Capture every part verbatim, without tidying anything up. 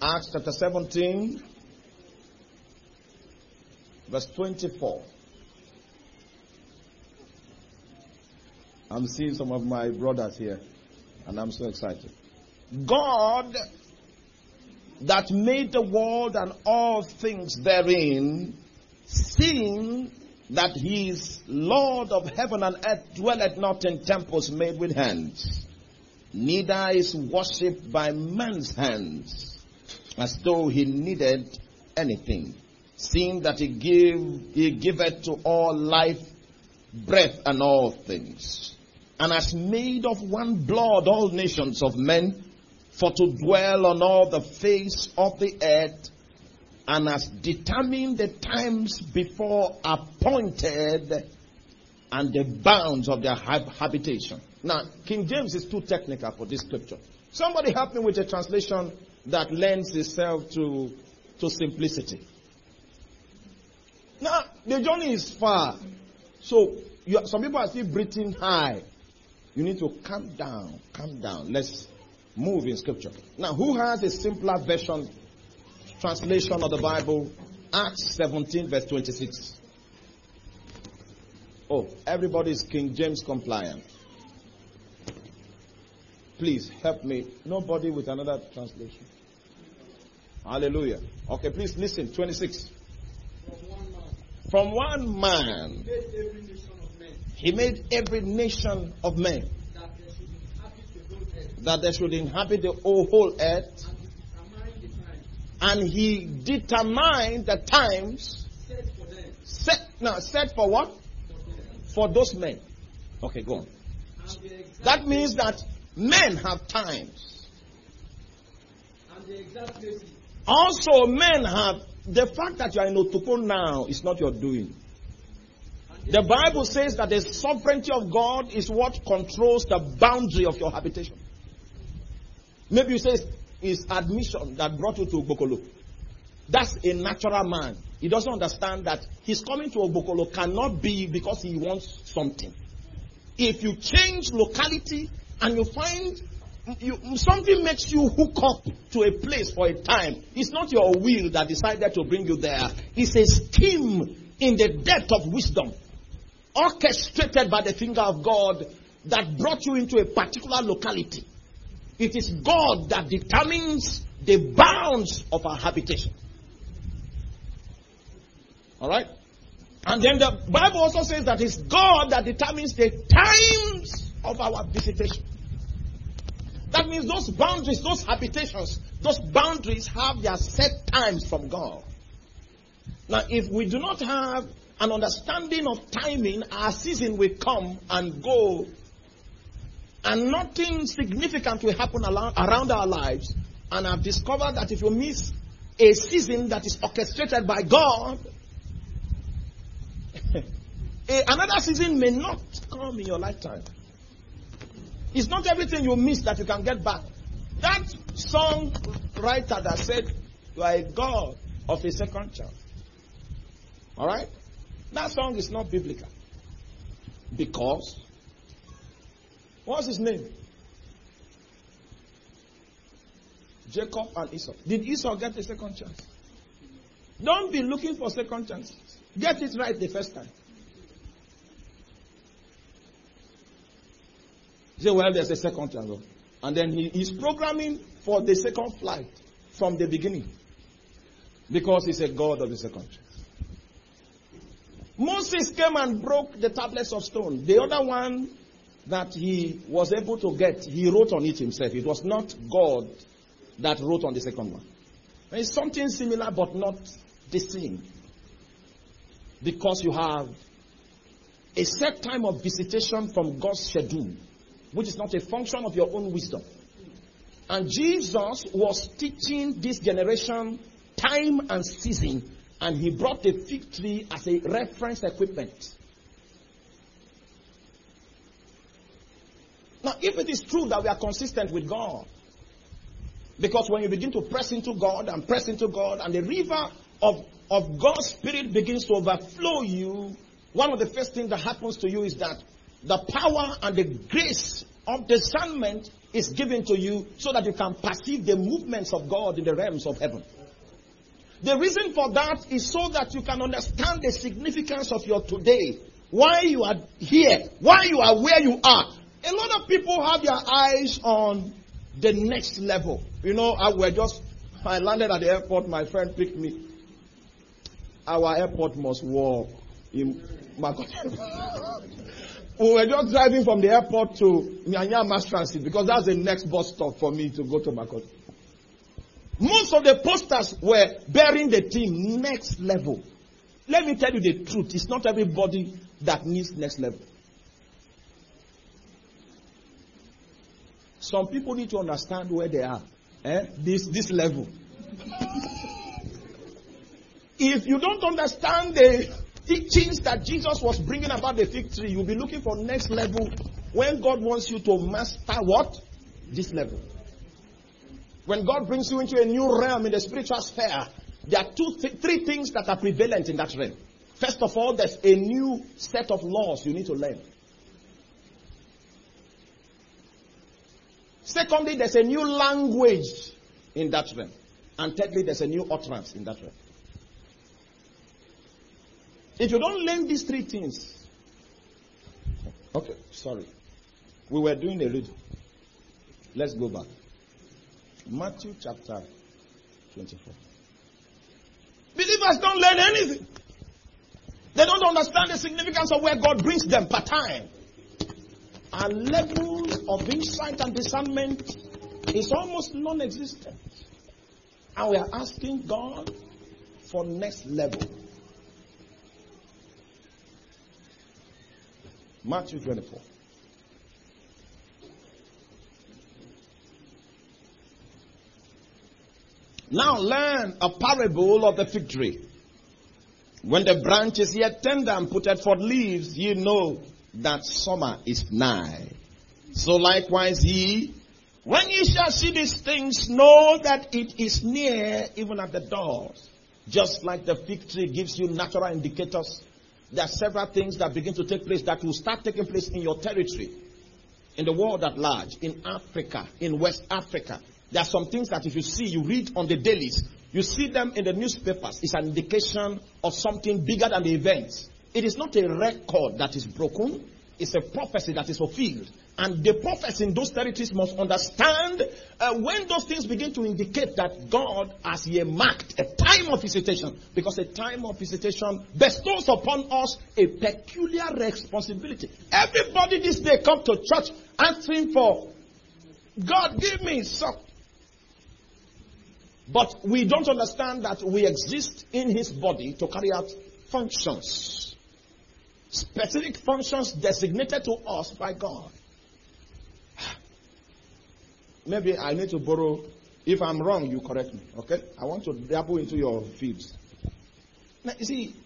Acts chapter seventeen, verse twenty-four. I'm seeing some of my brothers here, and I'm so excited. God that made the world and all things therein, seeing that he is Lord of heaven and earth, dwelleth not in temples made with hands, neither is worshipped by men's hands, as though he needed anything, seeing that he give he giveth to all life, breath, and all things, and has made of one blood all nations of men, for to dwell on all the face of the earth, and has determined the times before appointed and the bounds of their habitation. Now, King James is too technical for this scripture. Somebody help me with a translation that lends itself to, to simplicity. Now, the journey is far. So, you, some people are still breathing high. You need to calm down, calm down. Let's move in scripture. Now, who has a simpler version, translation of the Bible? Acts seventeen, verse twenty-six. Oh, everybody is King James compliant. Please help me. Nobody with another translation. Hallelujah. Okay, please listen. twenty-six. From one man, he made every nation of men, that they should inhabit the whole earth, and he determined the times set. Now, set for what? For those men. Okay, go on. That means that men have times. Also, men have. The fact that you are in Otupo now is not your doing. The Bible says that the sovereignty of God is what controls the boundary of your habitation. Maybe you say it's admission that brought you to Ogbokolo. That's a natural man. He doesn't understand that his coming to Ogbokolo cannot be because he wants something. If you change locality and you find you, something makes you hook up to a place for a time, it's not your will that decided to bring you there. It's a scheme in the depth of wisdom, orchestrated by the finger of God, that brought you into a particular locality. It is God that determines the bounds of our habitation. Alright? And then the Bible also says that it's God that determines the times of our visitation. That means those boundaries, those habitations, those boundaries have their set times from God. Now, if we do not have an understanding of timing, our season will come and go, and nothing significant will happen around our lives. And I've discovered that if you miss a season that is orchestrated by God, another season may not come in your lifetime. It's not everything you miss that you can get back. That song writer that said, you are a God of a second chance. Alright? That song is not biblical. Because, what's his name? Jacob and Esau. Did Esau get a second chance? Don't be looking for second chances. Get it right the first time. Say, well, there's a second chance. And then he is programming for the second flight from the beginning. Because he's a God of the second chance. Moses came and broke the tablets of stone. The other one that he was able to get, he wrote on it himself. It was not God that wrote on the second one. It's something similar but not the same. Because you have a set time of visitation from God's schedule, which is not a function of your own wisdom. And Jesus was teaching this generation time and season, and he brought the fig tree as a reference equipment. Now, if it is true that we are consistent with God, because when you begin to press into God and press into God, and the river of, of God's Spirit begins to overflow you, one of the first things that happens to you is that the power and the grace of discernment is given to you so that you can perceive the movements of God in the realms of heaven. The reason for that is so that you can understand the significance of your today. Why you are here. Why you are where you are. A lot of people have their eyes on the next level. You know, I were just, I landed at the airport, my friend picked me. Our airport must walk in Makoto. We were just driving from the airport to Nyanya Mass Transit because that's the next bus stop for me to go to Makoto. Most of the posters were bearing the theme next level. Let me tell you the truth. It's not everybody that needs next level. Some people need to understand where they are. Eh? This, this level. If you don't understand the teachings that Jesus was bringing about the fig tree, you'll be looking for next level when God wants you to master what? This level. When God brings you into a new realm in the spiritual sphere, there are two, th- three things that are prevalent in that realm. First of all, there's a new set of laws you need to learn. Secondly, there's a new language in that realm. And thirdly, there's a new utterance in that realm. If you don't learn these three things, okay, sorry. We were doing a reading. Let's go back. Matthew chapter twenty-four. Believers don't learn anything. They don't understand the significance of where God brings them per time. Our level of insight and discernment is almost non-existent. And we are asking God for next level. Matthew twenty-four. Now learn a parable of the fig tree. When the branch is yet tender and putteth forth leaves, ye know that summer is nigh. So likewise ye, when ye shall see these things, know that it is near, even at the doors. Just like the fig tree gives you natural indicators, there are several things that begin to take place that will start taking place in your territory, in the world at large, in Africa, in West Africa. There are some things that if you see, you read on the dailies, you see them in the newspapers. It's an indication of something bigger than the events. It is not a record that is broken. It's a prophecy that is fulfilled. And the prophets in those territories must understand uh, when those things begin to indicate that God has earmarked a time of visitation. Because a time of visitation bestows upon us a peculiar responsibility. Everybody this day come to church asking for, God give me some. But we don't understand that we exist in his body to carry out functions. Specific functions designated to us by God. Maybe I need to borrow. If I'm wrong, you correct me. Okay? I want to dabble into your fields. Now, you see,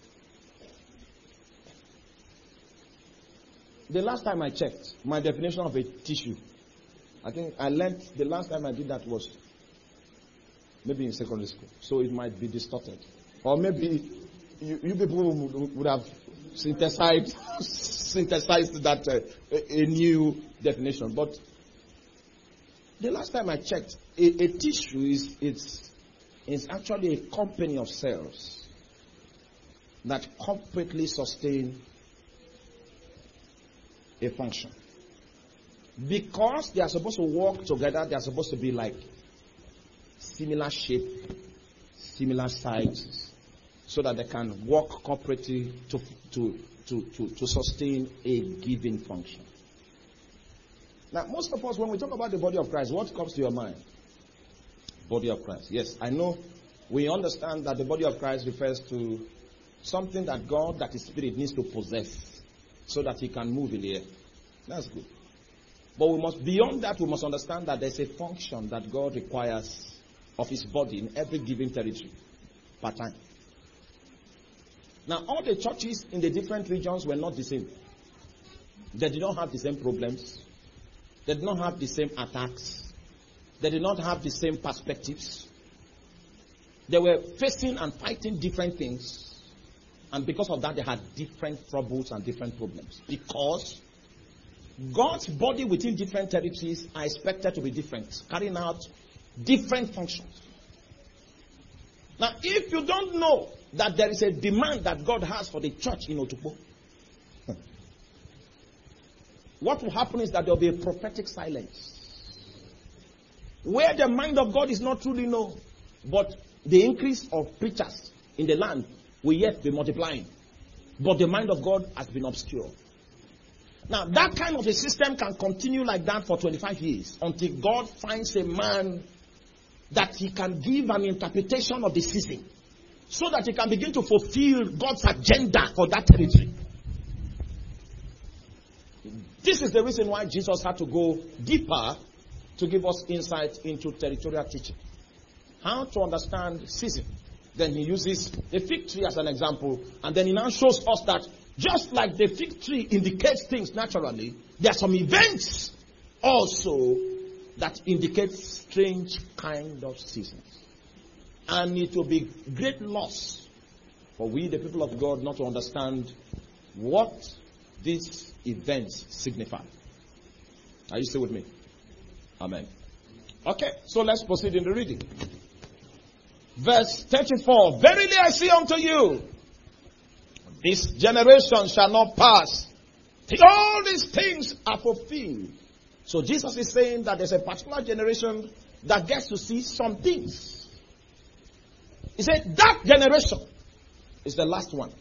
the last time I checked my definition of a tissue, I think I learned the last time I did that was maybe in secondary school. So it might be distorted. Or maybe you, you people would, would have synthesized, synthesized that uh, a, a new definition. But the last time I checked, a, a tissue is it's, it's actually a company of cells that completely sustain a function. Because they are supposed to work together, they are supposed to be like similar shape, similar sizes, so that they can work corporately to, to, to, to, to sustain a given function. Now, most of us, when we talk about the body of Christ, what comes to your mind? Body of Christ. Yes, I know we understand that the body of Christ refers to something that God, that is spirit, needs to possess so that he can move in the air. That's good. But we must, beyond that, we must understand that there's a function that God requires of his body in every given territory per time. Now, all the churches in the different regions were not the same. They did not have the same problems. They did not have the same attacks. They did not have the same perspectives. They were facing and fighting different things. And because of that, they had different troubles and different problems. Because God's body within different territories are expected to be different, carrying out different functions. Now, if you don't know that there is a demand that God has for the church in Otukpo, what will happen is that there will be a prophetic silence. Where the mind of God is not truly known, but the increase of preachers in the land will yet be multiplying. But the mind of God has been obscure. Now, that kind of a system can continue like that for twenty-five years until God finds a man that he can give an interpretation of the season so that he can begin to fulfill God's agenda for that territory. This is the reason why Jesus had to go deeper to give us insight into territorial teaching. How to understand season. Then he uses the fig tree as an example, and then he now shows us that just like the fig tree indicates things naturally, there are some events also that indicate strange kind of seasons. And it will be great loss for we, the people of God, not to understand what these events signify. Are you still with me? Amen. Okay, so let's proceed in the reading. Verse thirty-four. Verily I say unto you, this generation shall not pass till all these things are fulfilled. So Jesus is saying that there's a particular generation that gets to see some things. He said that generation is the last one.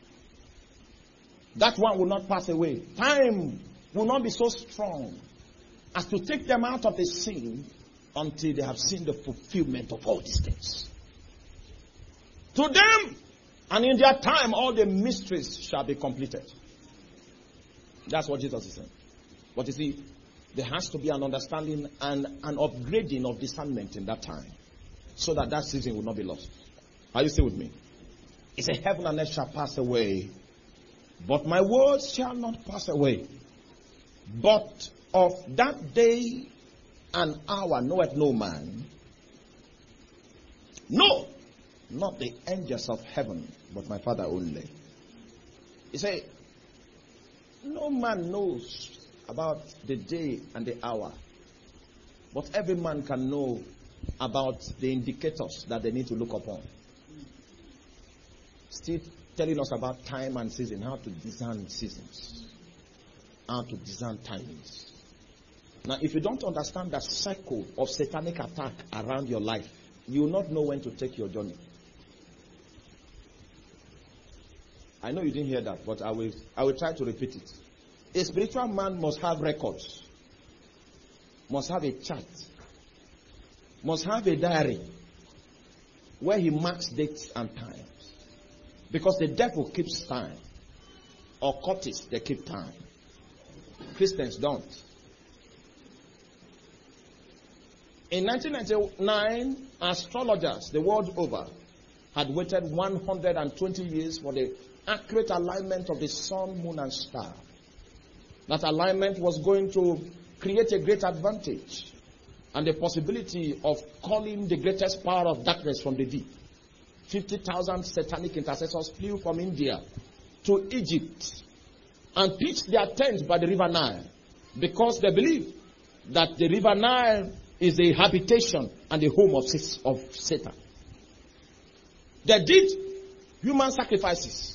That one will not pass away. Time will not be so strong as to take them out of the sin until they have seen the fulfillment of all these things. To them, and in their time, all the mysteries shall be completed. That's what Jesus is saying. But you see, there has to be an understanding and an upgrading of discernment in that time, so that that season will not be lost. Are you still with me? He said, heaven and earth shall pass away, but my words shall not pass away. But of that day and hour knoweth no man, no, not the angels of heaven, but my Father only. He said, no man knows about the day and the hour, but every man can know about the indicators that they need to look upon. Still telling us about time and season, how to discern seasons, how to discern timings. Now, if you don't understand the cycle of satanic attack around your life, you will not know when to take your journey. I know you didn't hear that, but I will, I will try to repeat it. A spiritual man must have records, must have a chart, must have a diary where he marks dates and times. Because the devil keeps time. Or cultists, they keep time. Christians don't. In nineteen ninety-nine, astrologers the world over had waited one hundred twenty years for the accurate alignment of the sun, moon, and star. That alignment was going to create a great advantage and the possibility of calling the greatest power of darkness from the deep. fifty thousand satanic intercessors flew from India to Egypt and pitched their tents by the river Nile because they believe that the river Nile is the habitation and the home of, of Satan. They did human sacrifices.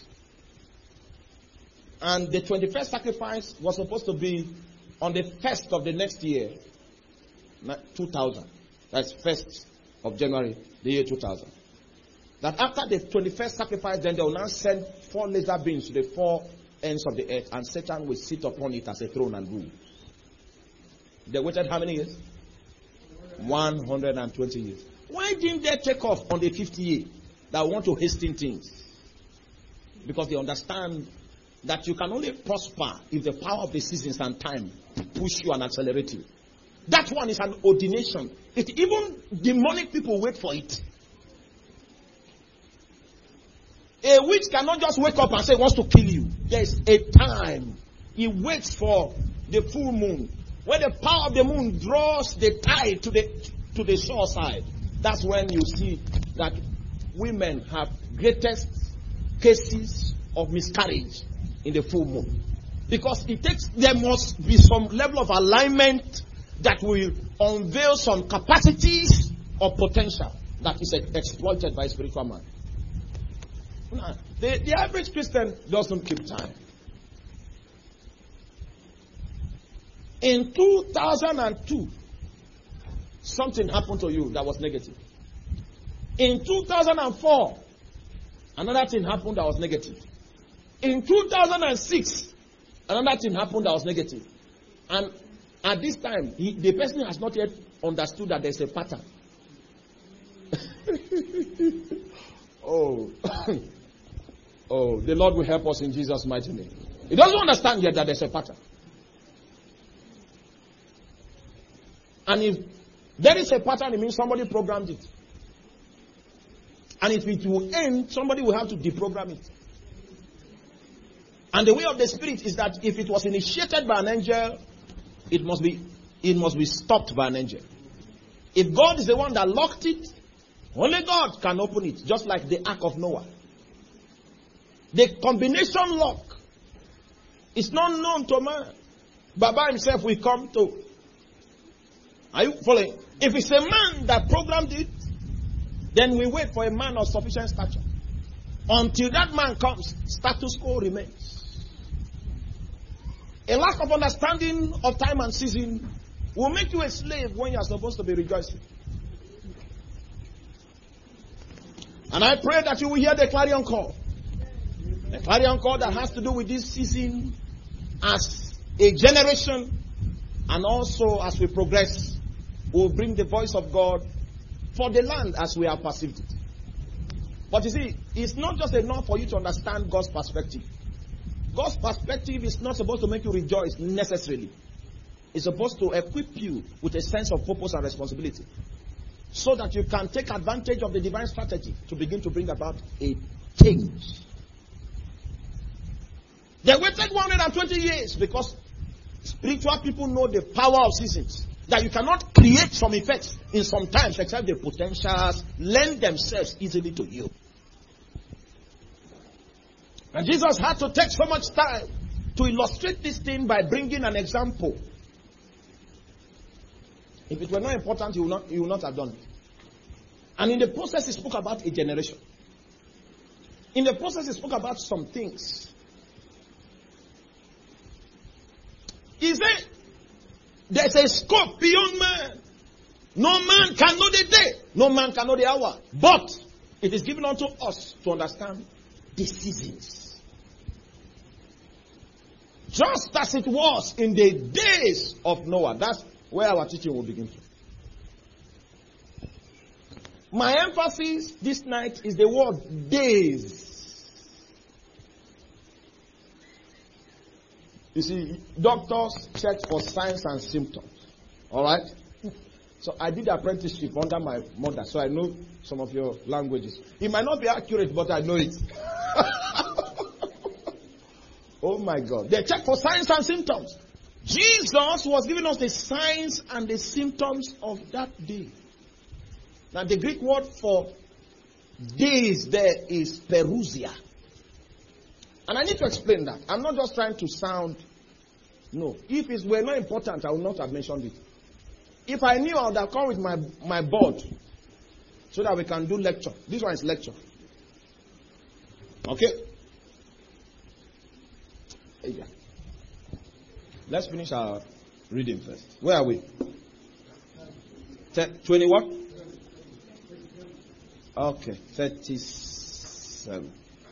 And the twenty-first sacrifice was supposed to be on the first of the next year, two thousand. That's first of January, the year two thousand. That after the twenty-first sacrifice, then they will now send four laser beams to the four ends of the earth, and Satan will sit upon it as a throne and rule. They waited how many years? one hundred twenty years. Why didn't they take off on the fifth year that want to hasten things? Because they understand that you can only prosper if the power of the seasons and time push you and accelerate you. That one is an ordination. It, even demonic people wait for it. A witch cannot just wake up and say he wants to kill you. There is a time. He waits for the full moon. When the power of the moon draws the tide to the to the shore side, that's when you see that women have greatest cases of miscarriage in the full moon. Because it takes, there must be some level of alignment that will unveil some capacities or potential that is exploited by a spiritual man. Now, the, the average Christian doesn't keep time. In two thousand two, something happened to you that was negative. In two thousand four, another thing happened that was negative. In two thousand six, another thing happened that was negative. And at this time, he, the person has not yet understood that there's a pattern. oh. oh, the Lord will help us in Jesus' mighty name. He doesn't understand yet that there's a pattern. And if there is a pattern, it means somebody programmed it. And if it will end, somebody will have to deprogram it. And the way of the Spirit is that if it was initiated by an angel, it must be it must be stopped by an angel. If God is the one that locked it, only God can open it, just like the Ark of Noah. The combination lock is not known to man. Baba himself will come to. Are you following? If it's a man that programmed it, then we wait for a man of sufficient stature. Until that man comes, status quo remains. A lack of understanding of time and season will make you a slave when you are supposed to be rejoicing. And I pray that you will hear the clarion call. The clarion call that has to do with this season as a generation, and also as we progress, we'll bring the voice of God for the land as we have perceived it. But you see, it's not just enough for you to understand God's perspective. God's perspective is not supposed to make you rejoice necessarily. It's supposed to equip you with a sense of purpose and responsibility, so that you can take advantage of the divine strategy to begin to bring about a change. They waited one hundred twenty years because spiritual people know the power of seasons. That you cannot create some effects in some times except the potentials lend themselves easily to you. And Jesus had to take so much time to illustrate this thing by bringing an example. If it were not important, he would not, he would not have done it. And in the process, he spoke about a generation. In the process, he spoke about some things. He said, there's a scope beyond man. No man can know the day. No man can know the hour. But it is given unto us to understand the seasons. Just as it was in the days of Noah. That's where our teaching will begin from. My emphasis this night is the word days. You see, doctors check for signs and symptoms. Alright? So I did apprenticeship under my mother, so I know some of your languages. It might not be accurate, but I know it. Oh my God. They check for signs and symptoms. Jesus was giving us the signs and the symptoms of that day. Now the Greek word for days there is perusia. And I need to explain that. I'm not just trying to sound, no. If it were not important, I would not have mentioned it. If I knew, I would have come with my, my board so that we can do lecture. This one is lecture. Okay? Yeah. Let's finish our reading first. Where are we? twenty what? Okay, thirty-seven.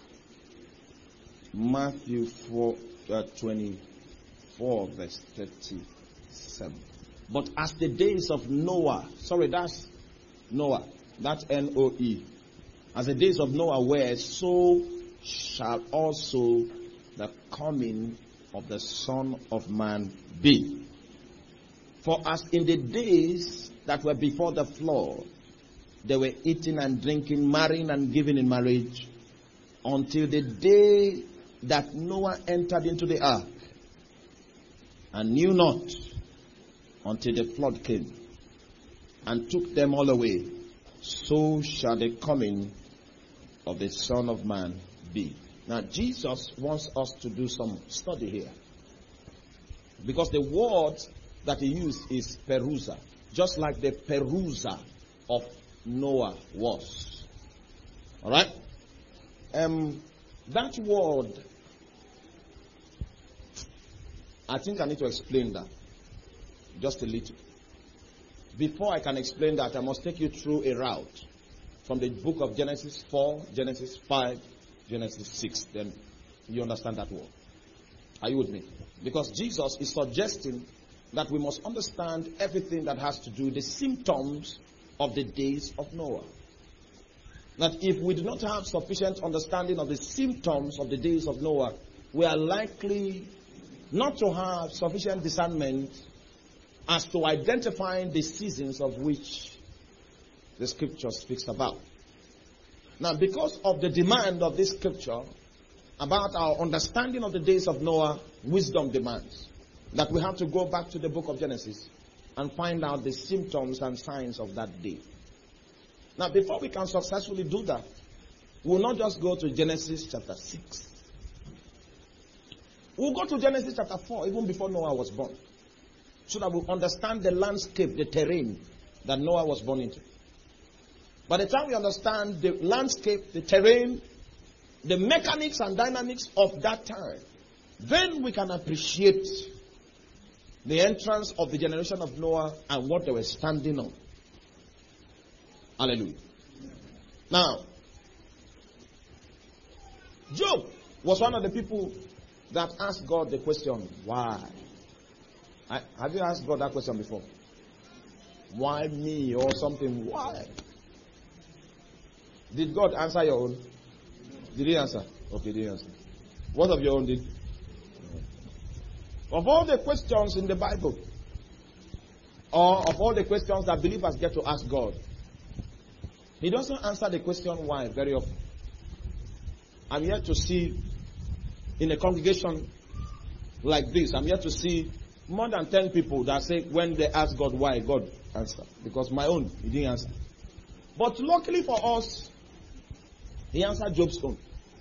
Matthew four, uh, twenty-four, verse thirty-seven. But as the days of Noah, sorry, that's Noah, that's N O E. As the days of Noah were, so shall also the coming of the Son of Man be. For as in the days that were before the flood, they were eating and drinking, marrying and giving in marriage, until the day that Noah entered into the ark, and knew not until the flood came and took them all away, so shall the coming of the Son of Man be. Now Jesus wants us to do some study here. Because the word that he used is perusa. Just like the perusa of Noah was. Alright? Um, that word, I think I need to explain that. Just a little. Before I can explain that, I must take you through a route. From the book of Genesis four, Genesis five, Genesis six. Then you understand that word. Are you with me? Because Jesus is suggesting that we must understand everything that has to do with the symptoms of the days of Noah. That if we do not have sufficient understanding of the symptoms of the days of Noah, we are likely not to have sufficient discernment as to identifying the seasons of which the scripture speaks about. Now, because of the demand of this scripture about our understanding of the days of Noah, wisdom demands that we have to go back to the book of Genesis and find out the symptoms and signs of that day. Now, before we can successfully do that, we'll not just go to Genesis chapter six. We'll go to Genesis chapter four, even before Noah was born, so that we'll understand the landscape, the terrain that Noah was born into. By the time we understand the landscape, the terrain, the mechanics and dynamics of that time, then we can appreciate the entrance of the generation of Noah and what they were standing on. Hallelujah. Now, Job was one of the people that asked God the question, why? I, have you asked God that question before? Why me or something? Why? Did God answer your own? Did he answer? Okay, did he answer? What of your own did? Of all the questions in the Bible, or of all the questions that believers get to ask God, he doesn't answer the question why very often. I'm yet to see in a congregation like this, I'm yet to see more than ten people that say when they ask God why, God answered. Because my own, he didn't answer. But luckily for us, he answered Job's own.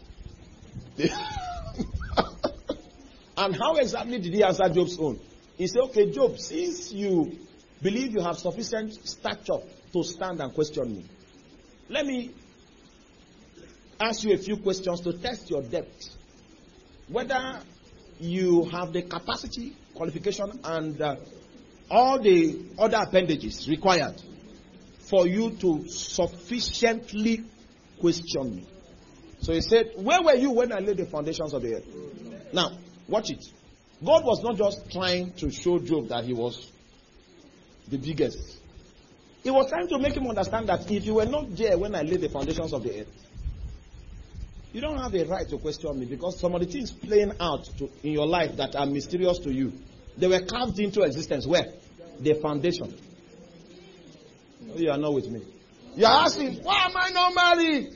And how exactly did he answer Job's own? He said, okay, Job, since you believe you have sufficient stature to stand and question me, let me ask you a few questions to test your depth. Whether you have the capacity, qualification, and uh, all the other appendages required for you to sufficiently question me. So he said, where were you when I laid the foundations of the earth? Now, watch it. God was not just trying to show Job that he was the biggest. He was trying to make him understand that if you were not there when I laid the foundations of the earth, you don't have a right to question me, because some of the things playing out to, in your life that are mysterious to you, they were carved into existence. Where? The foundation. You are not with me. You are asking, why am I not married?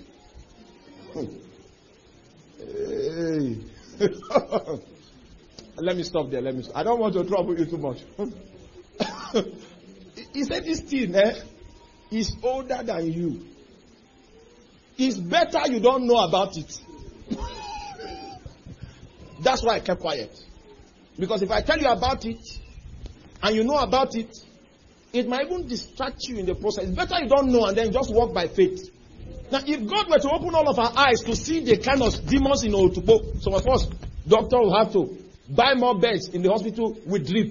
Hey. Let me stop there. Let me. Stop. I don't want to trouble you too much. He said this thing eh, is older than you. It's better you don't know about it. That's why I kept quiet. Because if I tell you about it, and you know about it, it might even distract you in the process. It's better you don't know and then just walk by faith. Now, if God were to open all of our eyes to see the kind of demons in Otupo, some of us, doctor will have to buy more beds in the hospital with drip.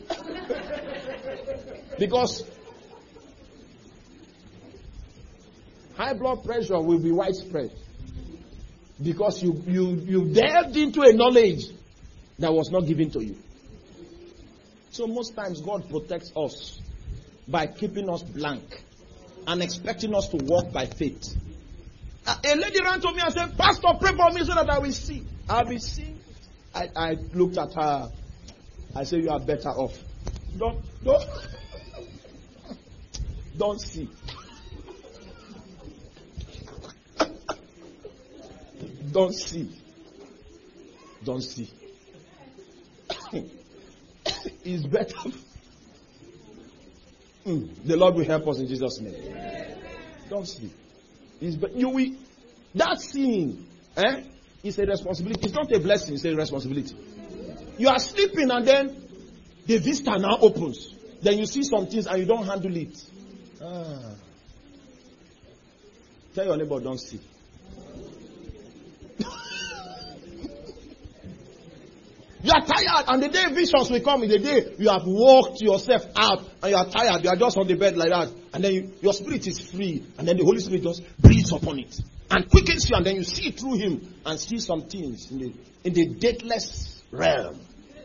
Because high blood pressure will be widespread. Because you, you, you delved into a knowledge that was not given to you. So most times God protects us by keeping us blank and expecting us to walk by faith. A, a lady ran to me and said, Pastor, pray for me so that I will see. I'll be seeing. I, I looked at her. I said, you are better off. Don't, don't, don't see. Don't see. Don't see. It's better. Mm, the Lord will help us in Jesus' name. Don't see. It's be- you will, that seeing eh, is a responsibility. It's not a blessing, it's a responsibility. You are sleeping and then the vista now opens. Then you see some things and you don't handle it. Ah. Tell your neighbor, don't see. You are tired, and the day visions will come, in the day you have walked yourself out, and you are tired, you are just on the bed like that, and then you, your spirit is free, and then the Holy Spirit just breathes upon it, and quickens you, and then you see through him, and see some things in the, in the dateless realm.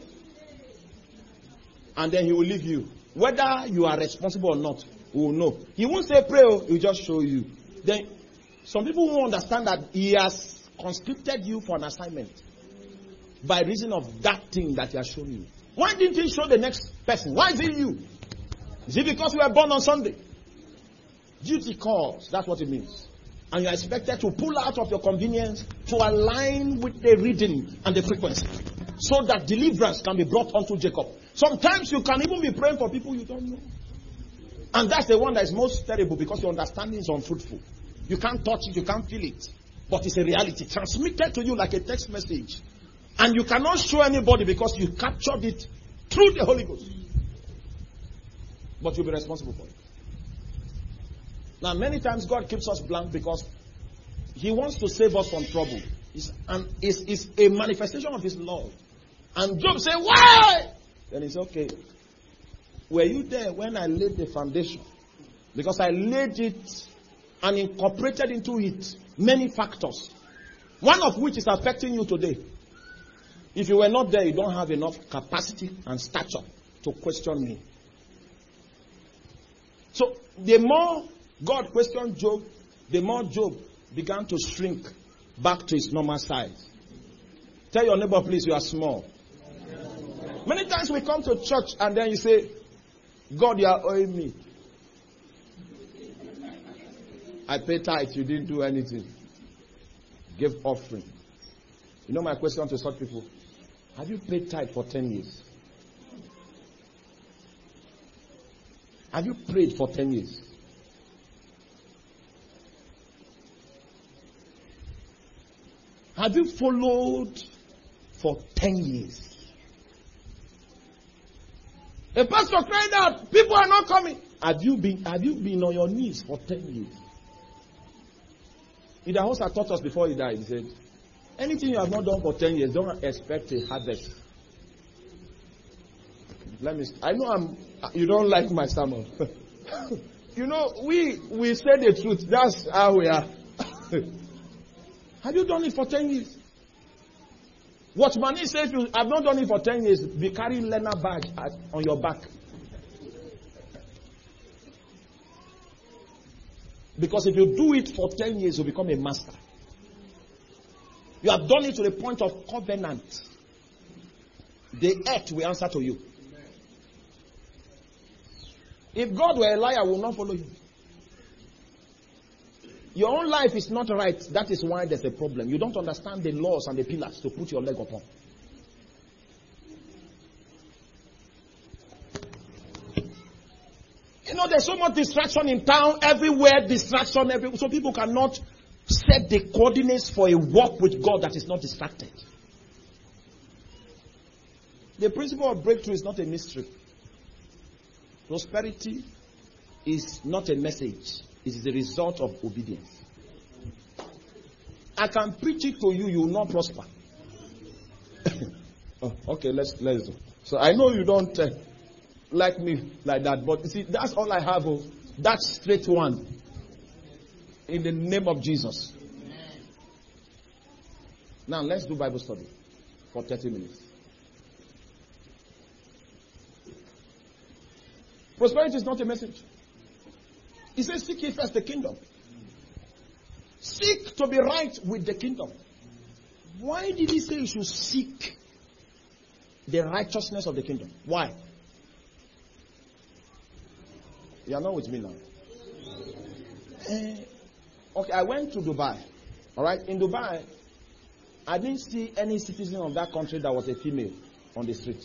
And then he will leave you. Whether you are responsible or not, we will know. He won't say pray, he will just show you. Then, some people won't understand that he has conscripted you for an assignment. By reason of that thing that he has shown you. Why didn't he show the next person? Why is it you? Is it because you were born on Sunday? Duty calls. That's what it means. And you are expected to pull out of your convenience to align with the reading and the frequency. So that deliverance can be brought unto Jacob. Sometimes you can even be praying for people you don't know. And that's the one that is most terrible because your understanding is unfruitful. You can't touch it, you can't feel it. But it's a reality transmitted to you like a text message. And you cannot show anybody because you captured it through the Holy Ghost. But you'll be responsible for it. Now, many times God keeps us blank because he wants to save us from trouble. It's, and it's, it's a manifestation of his love. And Job said, why? Then it's okay. Were you there when I laid the foundation? Because I laid it and incorporated into it many factors. One of which is affecting you today. If you were not there, you don't have enough capacity and stature to question me. So, the more God questioned Job, the more Job began to shrink back to his normal size. Tell your neighbor, please, you are small. Many times we come to church and then you say, God, you are owing me. I pay tithe, you didn't do anything. Give offering. You know my question to such people? Have you paid tithe for ten years? Have you prayed for ten years? Have you followed for ten years? A pastor cried out, people are not coming. Have you been, have you been on your knees for ten years? The host had taught us before he died. He said, anything you have not done for ten years, don't expect a harvest. Let me. I know I'm. You don't like my sermon. You know, we we say the truth. That's how we are. Have you done it for ten years? What Mani says, you have not done it for ten years. Be carrying learner badge at, on your back. Because if you do it for ten years, you become a master. You have done it to the point of covenant. The earth will answer to you. If God were a liar, I will not follow you. Your own life is not right. That is why there's a problem. You don't understand the laws and the pillars to put your leg upon. You know, there's so much distraction in town, everywhere, distraction, everywhere. So people cannot set the coordinates for a walk with God that is not distracted. The principle of breakthrough is not a mystery. Prosperity is not a message. It is the result of obedience. I can preach it to you, you will not prosper. Oh, okay, let's let's do. So I know you don't uh, like me like that, but you see, that's all I have. Oh, that straight one. In the name of Jesus. Now let's do Bible study for thirty minutes. Prosperity is not a message. He says, seek ye first the kingdom. Seek to be right with the kingdom. Why did he say you should seek the righteousness of the kingdom? Why? You are not with me now. Uh, okay, I went to Dubai. Alright, in Dubai, I didn't see any citizen of that country that was a female on the street.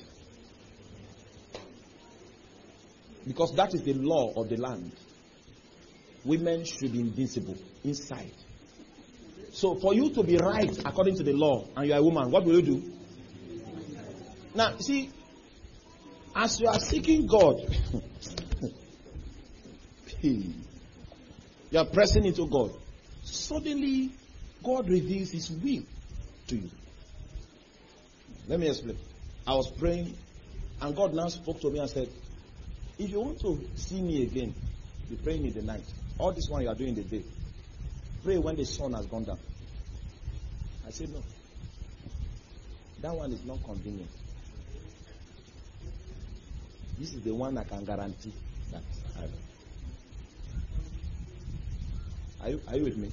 Because that is the law of the land. Women should be invisible inside. So for you to be right according to the law and you are a woman, what will you do? Now, see, As you are seeking God, you are pressing into God. Suddenly, God reveals His will to you. Let me explain. I was praying, and God now spoke to me and said, if you want to see me again, be praying in the night. All this one you are doing in the day. Pray when the sun has gone down. I said, no. That one is not convenient. This is the one I can guarantee that I will. Are you, are you with me?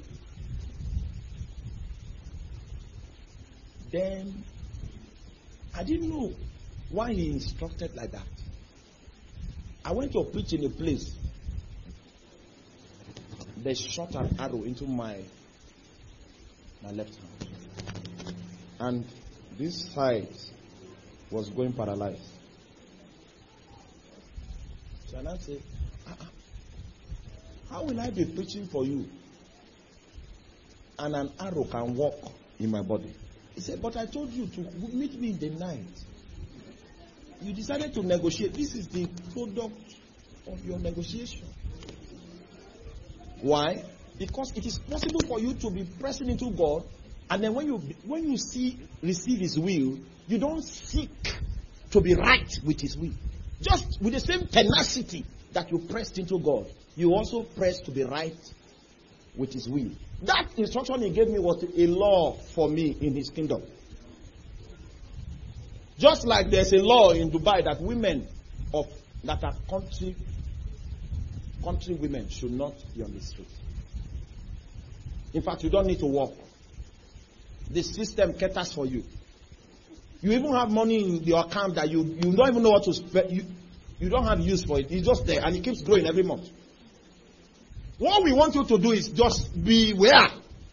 Then, I didn't know why he instructed like that. I went to preach in a place. They shot an arrow into my, my left hand. And this side was going paralyzed. So I said, uh-uh. How will I be preaching for you? And an arrow can walk in my body. He said, but I told you to meet me in the night. You decided to negotiate. This is the product of your negotiation. Why? Because it is possible for you to be pressing into God, and then when you when you see receive His will, you don't seek to be right with His will. Just with the same tenacity that you pressed into God, you also press to be right with His will. That instruction He gave me was a law for me in His kingdom. Just like there's a law in Dubai that women of that are country country women should not be on the street. In fact, you don't need to work. The system caters for you. You even have money in your account that you, you don't even know what to spend. You, you don't have use for it. It's just there and it keeps growing every month. What we want you to do is just beware.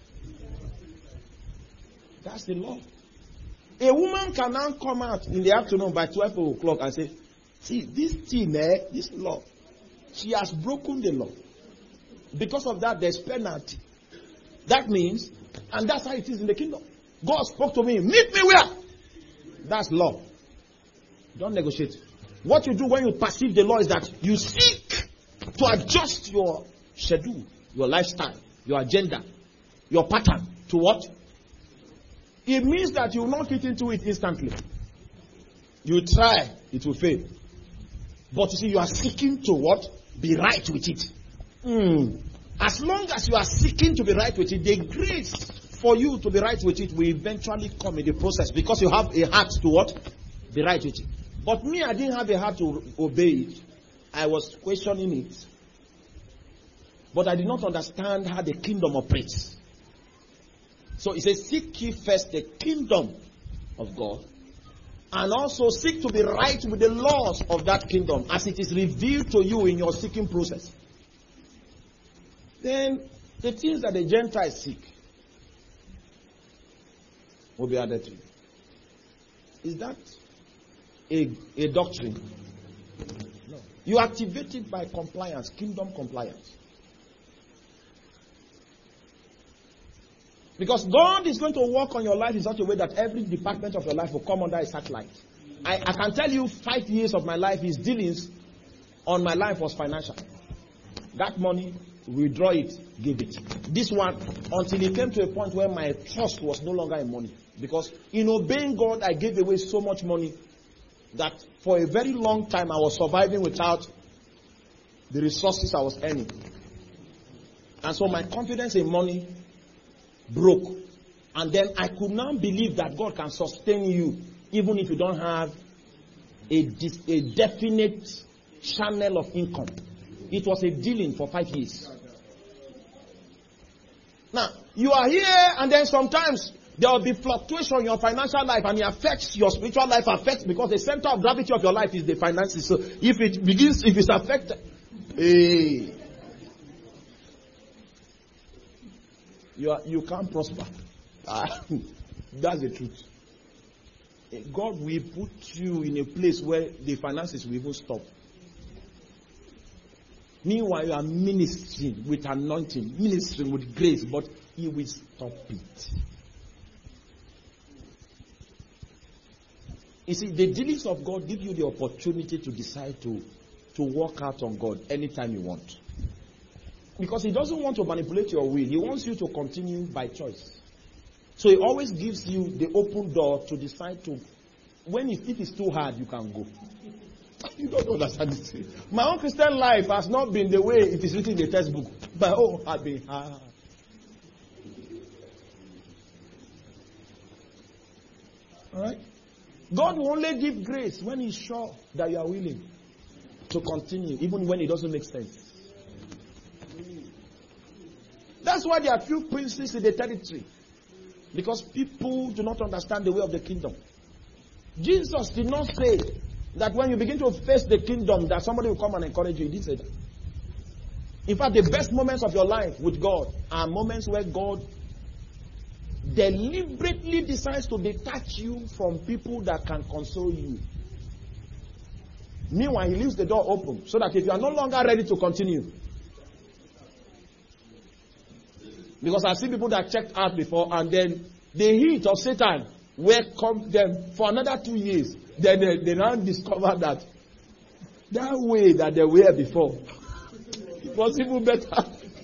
That's the law. A woman can now come out in the afternoon by twelve o'clock and say, see, this thing, eh, this law, she has broken the law. Because of that, there's penalty. That means, and that's how it is in the kingdom. God spoke to me, meet me where? That's law. Don't negotiate. What you do when you perceive the law is that you seek to adjust your schedule, your lifestyle, your agenda, your pattern to what? It means that you will not fit into it instantly. You try, it will fail. But you see, you are seeking to what? Be right with it. Mm. As long as you are seeking to be right with it, the grace for you to be right with it will eventually come in the process because you have a heart to what? Be right with it. But me, I didn't have a heart to obey it. I was questioning it. But I did not understand how the kingdom operates. So it says, seek ye first the kingdom of God, and also seek to be right with the laws of that kingdom as it is revealed to you in your seeking process. Then the things that the Gentiles seek will be added to you. Is that a, a doctrine? No. You activate it by compliance, kingdom compliance. Because God is going to work on your life in such a way that every department of your life will come under a satellite. I, I can tell you five years of my life, his dealings on my life was financial. That money, withdraw it, give it. This one, until it came to a point where my trust was no longer in money. Because in obeying God, I gave away so much money that for a very long time I was surviving without the resources I was earning. And so my confidence in money broke. And then I could now believe that God can sustain you even if you don't have a, dis- a definite channel of income. It was a dealing for five years. Now, you are here and then sometimes there will be fluctuation in your financial life and it affects your spiritual life, affects because the center of gravity of your life is the finances. So if it begins, if it's affected, hey, You are, you can't prosper. That's the truth. God will put you in a place where the finances will even stop. Meanwhile, you are ministering with anointing, ministering with grace, but He will stop it. You see, the dealings of God give you the opportunity to decide to, to walk out on God anytime you want. Because He doesn't want to manipulate your will. He wants you to continue by choice. So He always gives you the open door to decide to, when it, if it's too hard, you can go. You don't understand it. My own Christian life has not been the way it is written in the textbook. My own has been hard. Alright? God will only give grace when He's sure that you are willing to continue, even when it doesn't make sense. That's why there are few princes in the territory. Because people do not understand the way of the kingdom. Jesus did not say that when you begin to face the kingdom, that somebody will come and encourage you. He didn't say that. In fact, the best moments of your life with God are moments where God deliberately decides to detach you from people that can console you. Meanwhile, He leaves the door open so that if you are no longer ready to continue. Because I see people that checked out before and then the heat of Satan welcomed them for another two years. Then they, they now discover that that way that they were before, it was even better.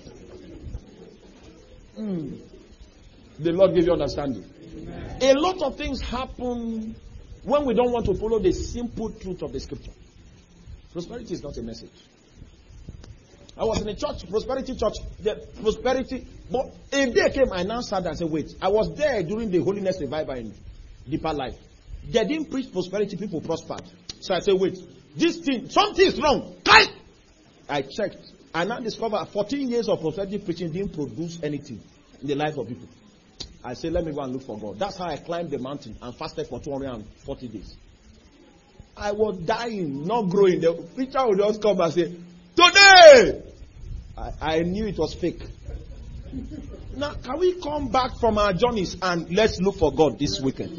Mm. The Lord give you understanding. Amen. A lot of things happen when we don't want to follow the simple truth of the scripture. Prosperity is not a message. I was in a church, prosperity church, the prosperity, but a day came, I now sat and said, wait, I was there during the holiness revival in Deeper Life. They didn't preach prosperity, people prospered. So I said, wait, this thing, something is wrong. I checked. I now discovered fourteen years of prophetic preaching didn't produce anything in the life of people. I said, let me go and look for God. That's how I climbed the mountain and fasted for two hundred forty days. I was dying, not growing. The preacher would just come and say, today! I, I knew it was fake. Now, can we come back from our journeys and let's look for God this weekend?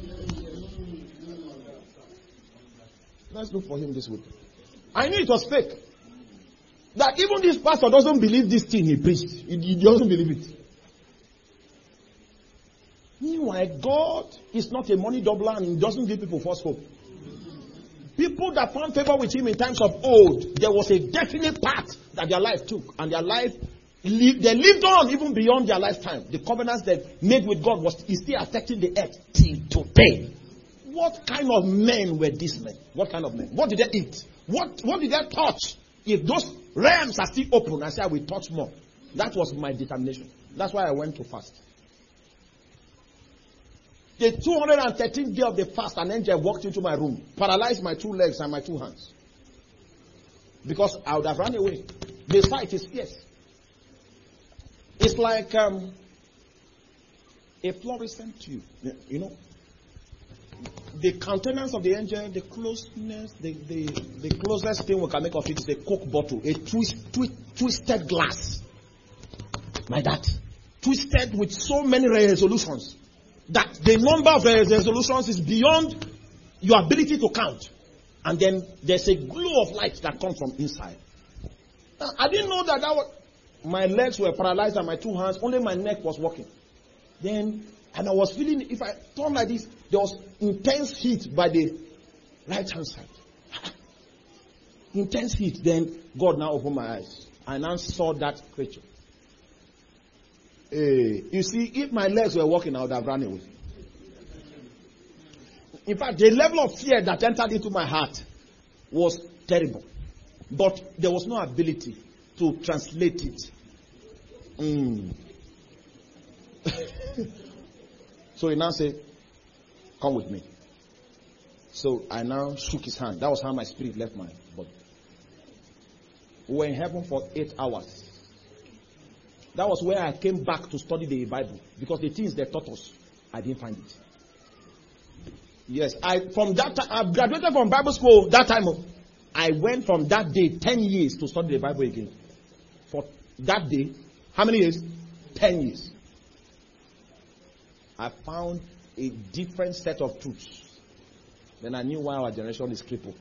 Let's look for Him this weekend. I knew it was fake. That even this pastor doesn't believe this thing he preached. He, he doesn't believe it. Meanwhile, God is not a money doubler and He doesn't give people false hope. People that found favor with Him in times of old, there was a definite path that their life took. And their life, lived, they lived on even beyond their lifetime. The covenants they made with God was is still affecting the earth till today. What kind of men were these men? What kind of men? What did they eat? What, what did they touch? If those realms are still open, I said I will touch more. That was my determination. That's why I went to fast. The two hundred thirteenth day of the fast, an angel walked into my room, paralyzed my two legs and my two hands. Because I would have run away. The sight is fierce. It's like um, a fluorescent tube. You know, the countenance of the angel, the closeness, the, the, the closest thing we can make of it is a Coke bottle, a twist, twist, twisted glass. Like that. Twisted with so many resolutions that the number of resolutions is beyond your ability to count. And then there's a glow of light that comes from inside. Now, I didn't know that, that was, my legs were paralyzed and my two hands, only my neck was working. Then, and I was feeling, if I turned like this, there was intense heat by the right hand side. Intense heat. Then God now opened my eyes. I now saw that creature. Hey, you see, if my legs were walking, I would have run away. In fact, the level of fear that entered into my heart was terrible. But there was no ability to translate it. Mm. So he now said, come with me. So I now shook his hand. That was how my spirit left my body. We were in heaven for eight hours. That was where I came back to study the Bible. Because the things they taught us, I didn't find it. Yes, I from that time, I graduated from Bible school that time. I went from that day ten years to study the Bible again. For that day, how many years? ten years. I found a different set of truths. Then I knew why our generation is crippled.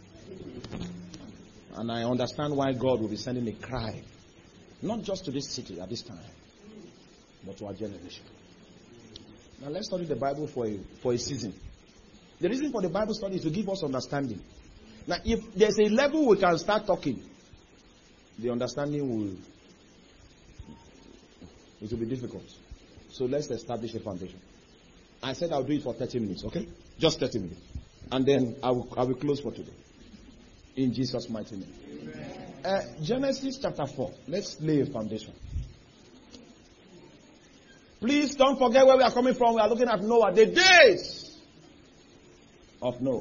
And I understand why God will be sending a cry. Not just to this city at this time, but to our generation. Now let's study the Bible for a, for a season. The reason for the Bible study is to give us understanding. Now, if there's a level we can start talking, the understanding will, it will be difficult. So let's establish a foundation. I said I'll do it for thirty minutes, okay? Just thirty minutes. And then I will, I will close for today. In Jesus' mighty name. Uh, Genesis chapter four. Let's lay a foundation. Please don't forget where we are coming from. We are looking at Noah. The days of Noah.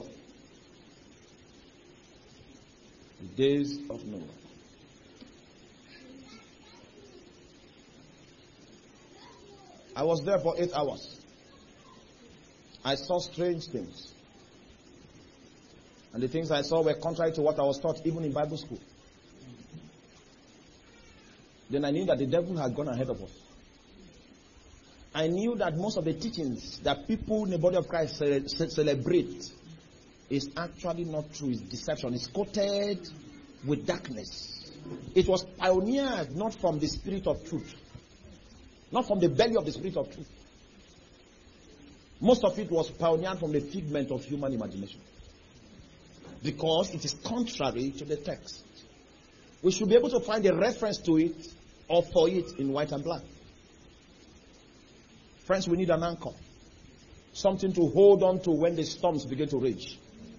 The days of Noah. I was there for eight hours. I saw strange things. And the things I saw were contrary to what I was taught even in Bible school. Then I knew that the devil had gone ahead of us. I knew that most of the teachings that people in the body of Christ ce- celebrate is actually not true. It's deception. It's coated with darkness. It was pioneered not from the spirit of truth. Not from the belly of the spirit of truth. Most of it was pioneered from the figment of human imagination. Because it is contrary to the text. We should be able to find a reference to it or for it in white and black. Friends, we need an anchor. Something to hold on to when the storms begin to rage.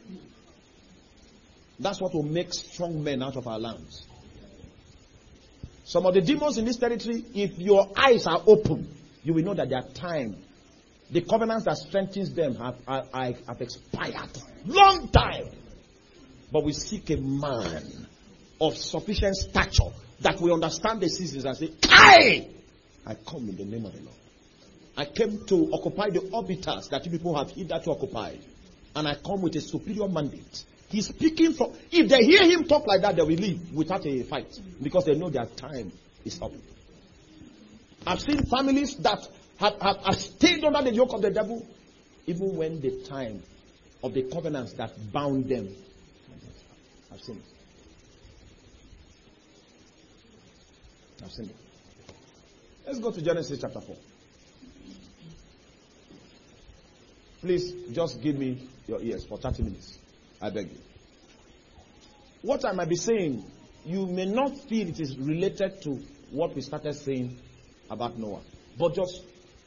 That's what will make strong men out of our lands. Some of the demons in this territory, if your eyes are open, you will know that their time, the covenants that strengthens them have, have, have expired. Long time. But we seek a man of sufficient stature that will understand the seasons and say, I, I come in the name of the Lord. I came to occupy the orbiters that you people have hitherto occupied. And I come with a superior mandate. He's speaking from, if they hear him talk like that, they will leave without a fight. Because they know their time is up. I've seen families that have, have, have stayed under the yoke of the devil, even when the time of the covenants that bound them. I've seen it. I've seen it. Let's go to Genesis chapter four. Please just give me your ears for thirty minutes. I beg you. What I might be saying, you may not feel it is related to what we started saying about Noah. But just,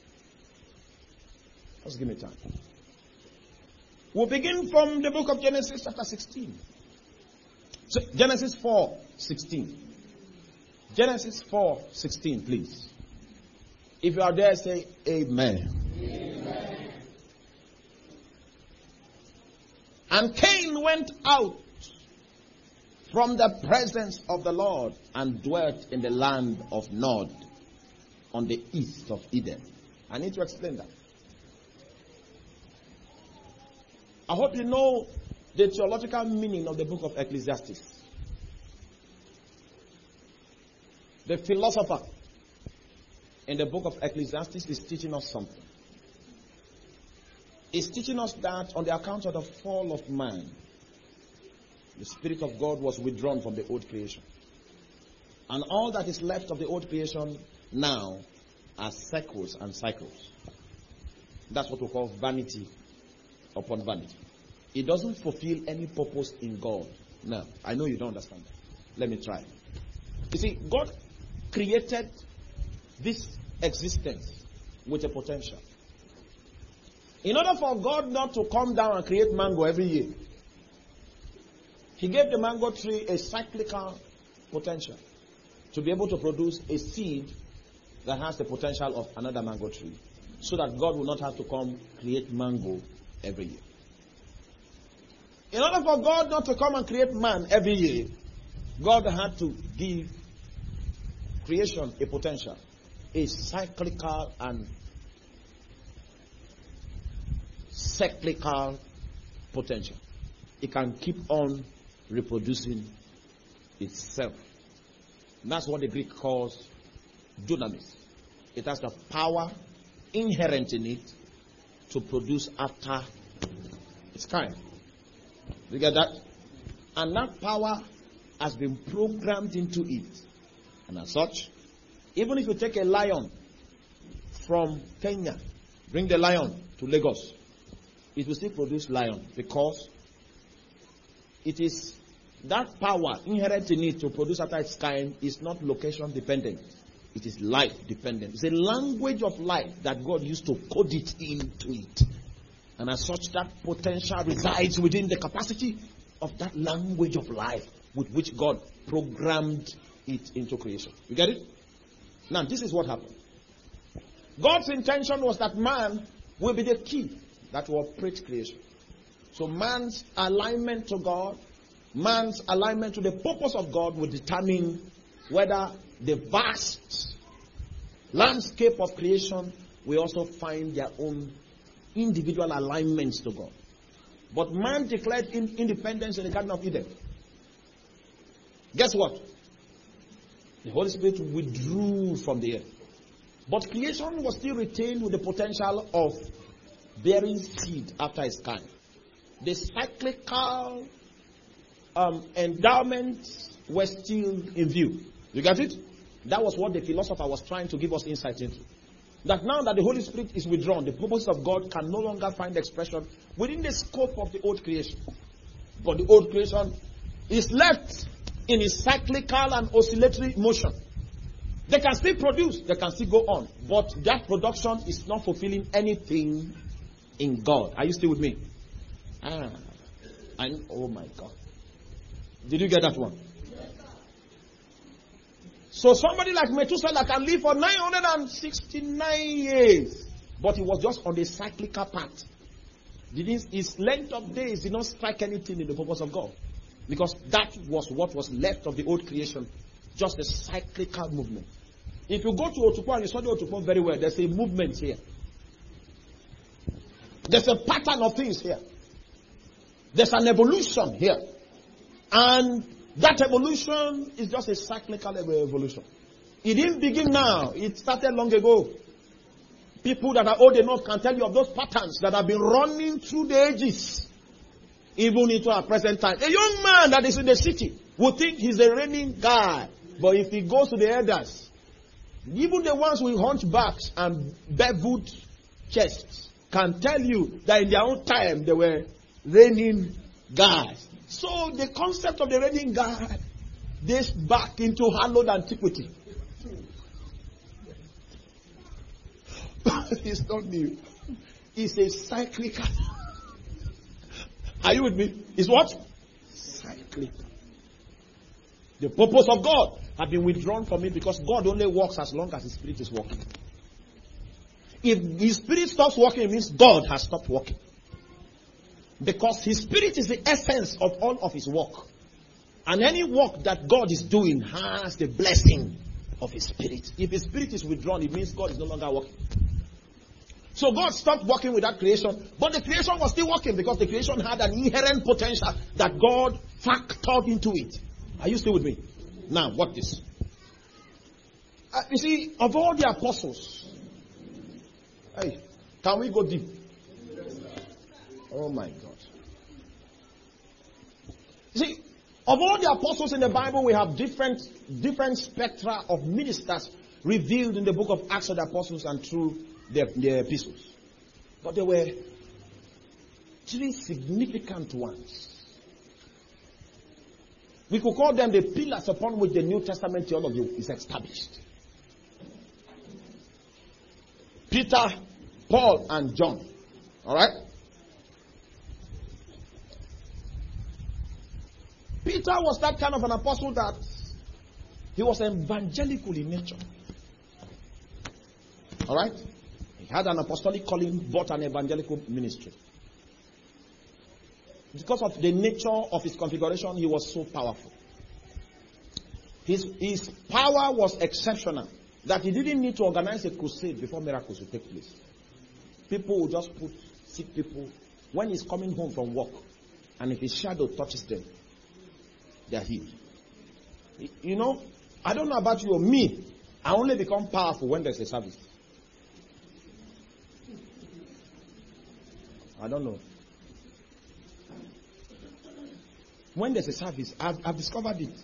just give me time. We'll begin from the book of Genesis chapter sixteen. So, Genesis four sixteen. Genesis four sixteen, please. If you are there, say amen. Amen. And Cain went out from the presence of the Lord and dwelt in the land of Nod on the east of Eden. I need to explain that. I hope you know the theological meaning of the book of Ecclesiastes. The philosopher in the book of Ecclesiastes is teaching us something. He's teaching us that on the account of the fall of man, the Spirit of God was withdrawn from the old creation. And all that is left of the old creation now are cycles and cycles. That's what we call vanity upon vanity. It doesn't fulfill any purpose in God. Now, I know you don't understand that. Let me try. You see, God created this existence with a potential. In order for God not to come down and create mango every year, He gave the mango tree a cyclical potential to be able to produce a seed that has the potential of another mango tree, so that God will not have to come create mango every year. In order for God not to come and create man every year, God had to give creation a potential, a cyclical and cyclical potential. It can keep on reproducing itself. And that's what the Greek calls dunamis. It has the power inherent in it to produce after its kind. You get that? And that power has been programmed into it. And as such, even if you take a lion from Kenya, bring the lion to Lagos, it will still produce lion, because it is that power inherent in it to produce after its kind is not location dependent. It is life dependent. It's a language of life that God used to code it into it. And as such, that potential resides within the capacity of that language of life with which God programmed it into creation. You get it? Now, this is what happened. God's intention was that man will be the key that will operate creation. So man's alignment to God, man's alignment to the purpose of God will determine whether the vast landscape of creation will also find their own individual alignments to God. But man declared in independence in the Garden of Eden. Guess what? The Holy Spirit withdrew from the earth. But creation was still retained with the potential of bearing seed after its kind. The cyclical um, endowments were still in view. You get it? That was what the philosopher was trying to give us insight into. That now that the Holy Spirit is withdrawn, the purpose of God can no longer find expression within the scope of the old creation. But the old creation is left in its cyclical and oscillatory motion. They can still produce, they can still go on. But that production is not fulfilling anything in God. Are you still with me? Ah, I, oh my God. Did you get that one? So somebody like Methuselah can live for nine hundred sixty-nine years. But he was just on the cyclical path. His length of days did not strike anything in the purpose of God. Because that was what was left of the old creation. Just a cyclical movement. If you go to Otukpo and you study Otukpo very well, there's a movement here. There's a pattern of things here. There's an evolution here. And that evolution is just a cyclical evolution. It didn't begin now. It started long ago. People that are old enough can tell you of those patterns that have been running through the ages, even into our present time. A young man that is in the city will think he's a reigning guy. But if he goes to the elders, even the ones with hunchbacks and beveled chests can tell you that in their own time they were reigning guys. So the concept of the reigning guy dates back into hallowed antiquity. It's not new. It's a cyclical. Are you with me? It's what? Cyclical. The purpose of God have been withdrawn from it because God only works as long as His Spirit is working. If His Spirit stops working, it means God has stopped working. Because His Spirit is the essence of all of His work. And any work that God is doing has the blessing of His Spirit. If His Spirit is withdrawn, it means God is no longer working. So God stopped working with that creation, but the creation was still working because the creation had an inherent potential that God factored into it. Are you still with me? Now, what this? Uh, you see, of all the apostles, hey, can we go deep? Oh my God. You see, of all the apostles in the Bible, we have different, different spectra of ministers revealed in the book of Acts of the Apostles and through the, the epistles. But there were three significant ones. We could call them the pillars upon which the New Testament theology is established. Peter, Paul, and John. Alright? Peter was that kind of an apostle that he was evangelical in nature. Alright? He had an apostolic calling, but an evangelical ministry. Because of the nature of his configuration, he was so powerful. His, his power was exceptional, that he didn't need to organize a crusade before miracles would take place. People would just put sick people when he's coming home from work, and if his shadow touches them, they are healed. You know, I don't know about you or me, I only become powerful when there's a service. I don't know. When there's a service, I've, I've discovered it.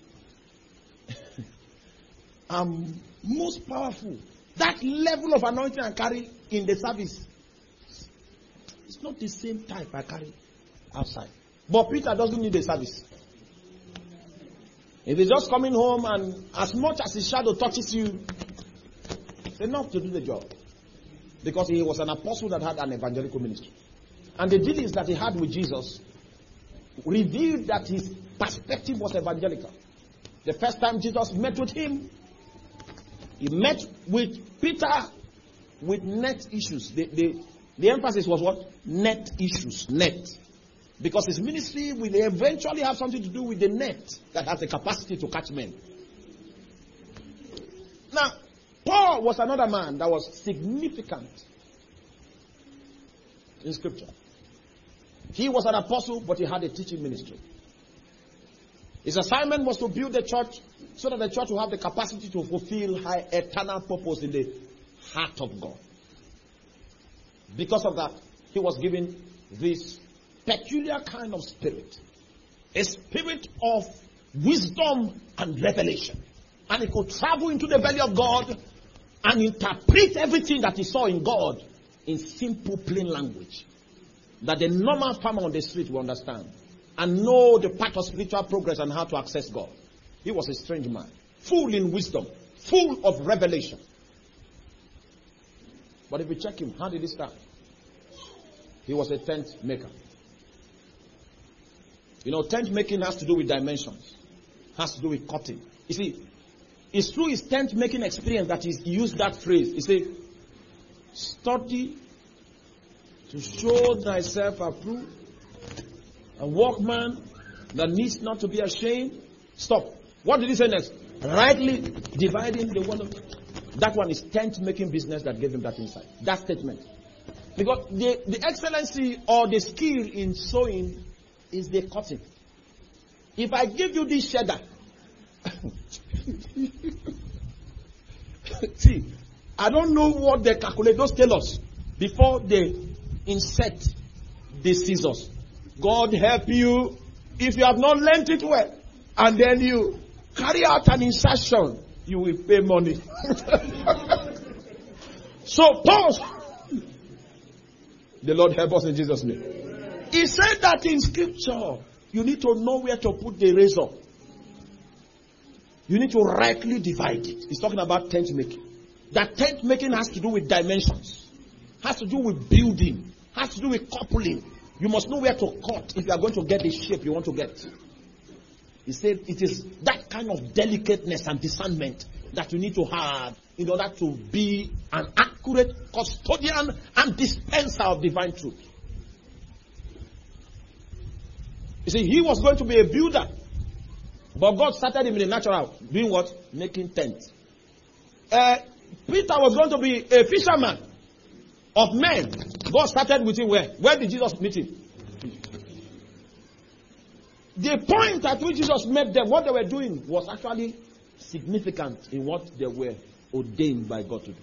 I'm most powerful. That level of anointing I carry in the service, It's not the same type I carry outside. But Peter doesn't need a service. If he's just coming home and as much as his shadow touches you, it's enough to do the job. Because he was an apostle that had an evangelical ministry. And the dealings that he had with Jesus revealed that his perspective was evangelical. The first time Jesus met with him, he met with Peter with net issues. The, the, the emphasis was what? Net issues. Net. Because his ministry will eventually have something to do with the net that has the capacity to catch men. Now, Paul was another man that was significant in Scripture. He was an apostle, but he had a teaching ministry. His assignment was to build the church so that the church will have the capacity to fulfill high eternal purpose in the heart of God. Because of that, he was given this peculiar kind of spirit. A spirit of wisdom and revelation. And he could travel into the belly of God and interpret everything that he saw in God in simple, plain language that the normal farmer on the street will understand and know the path of spiritual progress and how to access God. He was a strange man, full in wisdom, full of revelation. But if you check him, how did he start? He was a tent maker. You know, tent making has to do with dimensions, has to do with cutting. You see, it's through his tent making experience that he used that phrase. He said, study to show thyself approved, a workman that needs not to be ashamed. Stop. What did he say next? Rightly dividing the word of God. That one is tent making business that gave him that insight. That statement. Because the, the excellency or the skill in sewing is the cutting. If I give you this cheddar, see, I don't know what they calculate. Those tailors, before they insert the scissors. God help you if you have not learned it well. And then you carry out an insertion, you will pay money. So pause. The Lord help us in Jesus' name. He said that in Scripture, you need to know where to put the razor. You need to rightly divide it. He's talking about tent making. That tent making has to do with dimensions. Has to do with building. Has to do with coupling. You must know where to cut if you are going to get the shape you want to get. He said it is that kind of delicateness and discernment that you need to have in order to be an accurate custodian and dispenser of divine truth. You see, he was going to be a builder. But God started him in the natural. Doing what? Making tents. Uh, Peter was going to be a fisherman of men. God started with him where? Where did Jesus meet him? The point at which Jesus met them, what they were doing, was actually significant in what they were ordained by God to do.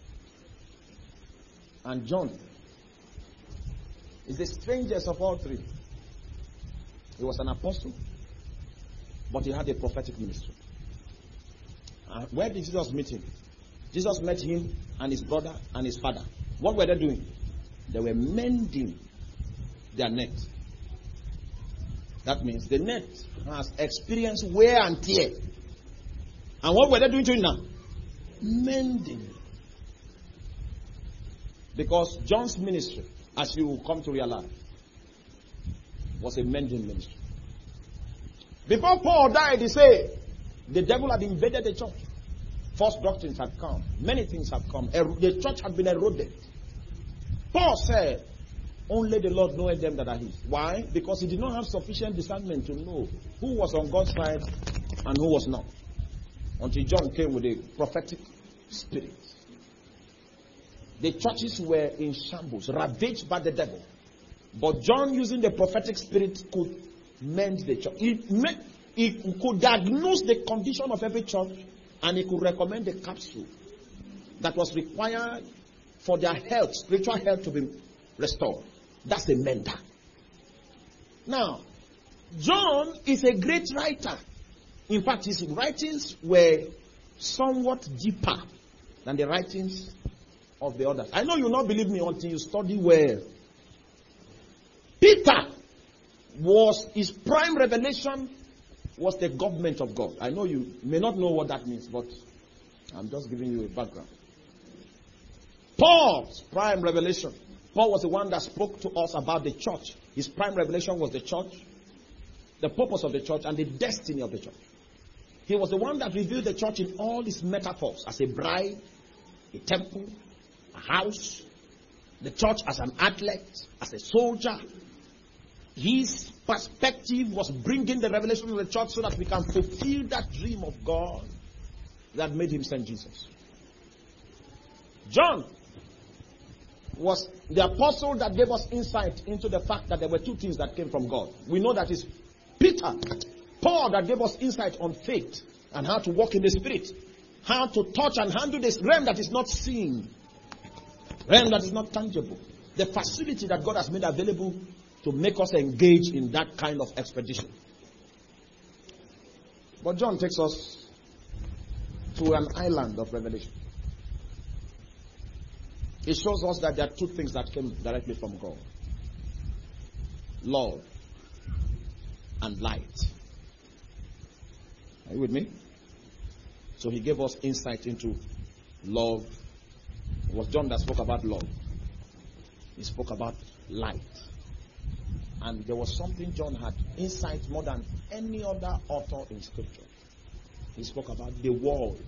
And John is the strangest of all three. He was an apostle, but he had a prophetic ministry. And where did Jesus meet him? Jesus met him and his brother and his father. What were they doing? They were mending their net. That means the net has experienced wear and tear. And what were they doing to it now? Mending. Because John's ministry, as you will come to realize, was a mending ministry. Before Paul died, he said, the devil had invaded the church. False doctrines had come. Many things have come. The church had been eroded. Paul said, only the Lord knoweth them that are his. Why? Because he did not have sufficient discernment to know who was on God's side and who was not. Until John came with a prophetic spirit. The churches were in shambles, ravaged by the devil. But John, using the prophetic spirit, could mend the church. He, made, he could diagnose the condition of every church, and he could recommend the capsule that was required for their health, spiritual health, to be restored. That's the mender. Now, John is a great writer. In fact, his writings were somewhat deeper than the writings of the others. I know you will not believe me until you study well. Peter was, his prime revelation was the government of God. I know you may not know what that means, but I'm just giving you a background. Paul's prime revelation. Paul was the one that spoke to us about the church. His prime revelation was the church, the purpose of the church, and the destiny of the church. He was the one that revealed the church in all its metaphors, as a bride, a temple, a house, the church as an athlete, as a soldier. His perspective was bringing the revelation of the church so that we can fulfill that dream of God that made him send Jesus. John was the apostle that gave us insight into the fact that there were two things that came from God. We know that is Peter, Paul, that gave us insight on faith and how to walk in the Spirit, how to touch and handle this realm that is not seen, realm that is not tangible, the facility that God has made available to make us engage in that kind of expedition. But John takes us to an island of revelation. It shows us that there are two things that came directly from God: love and light. Are you with me? So he gave us insight into love. It was John that spoke about love. He spoke about light. And there was something John had insight more than any other author in Scripture. He spoke about the world.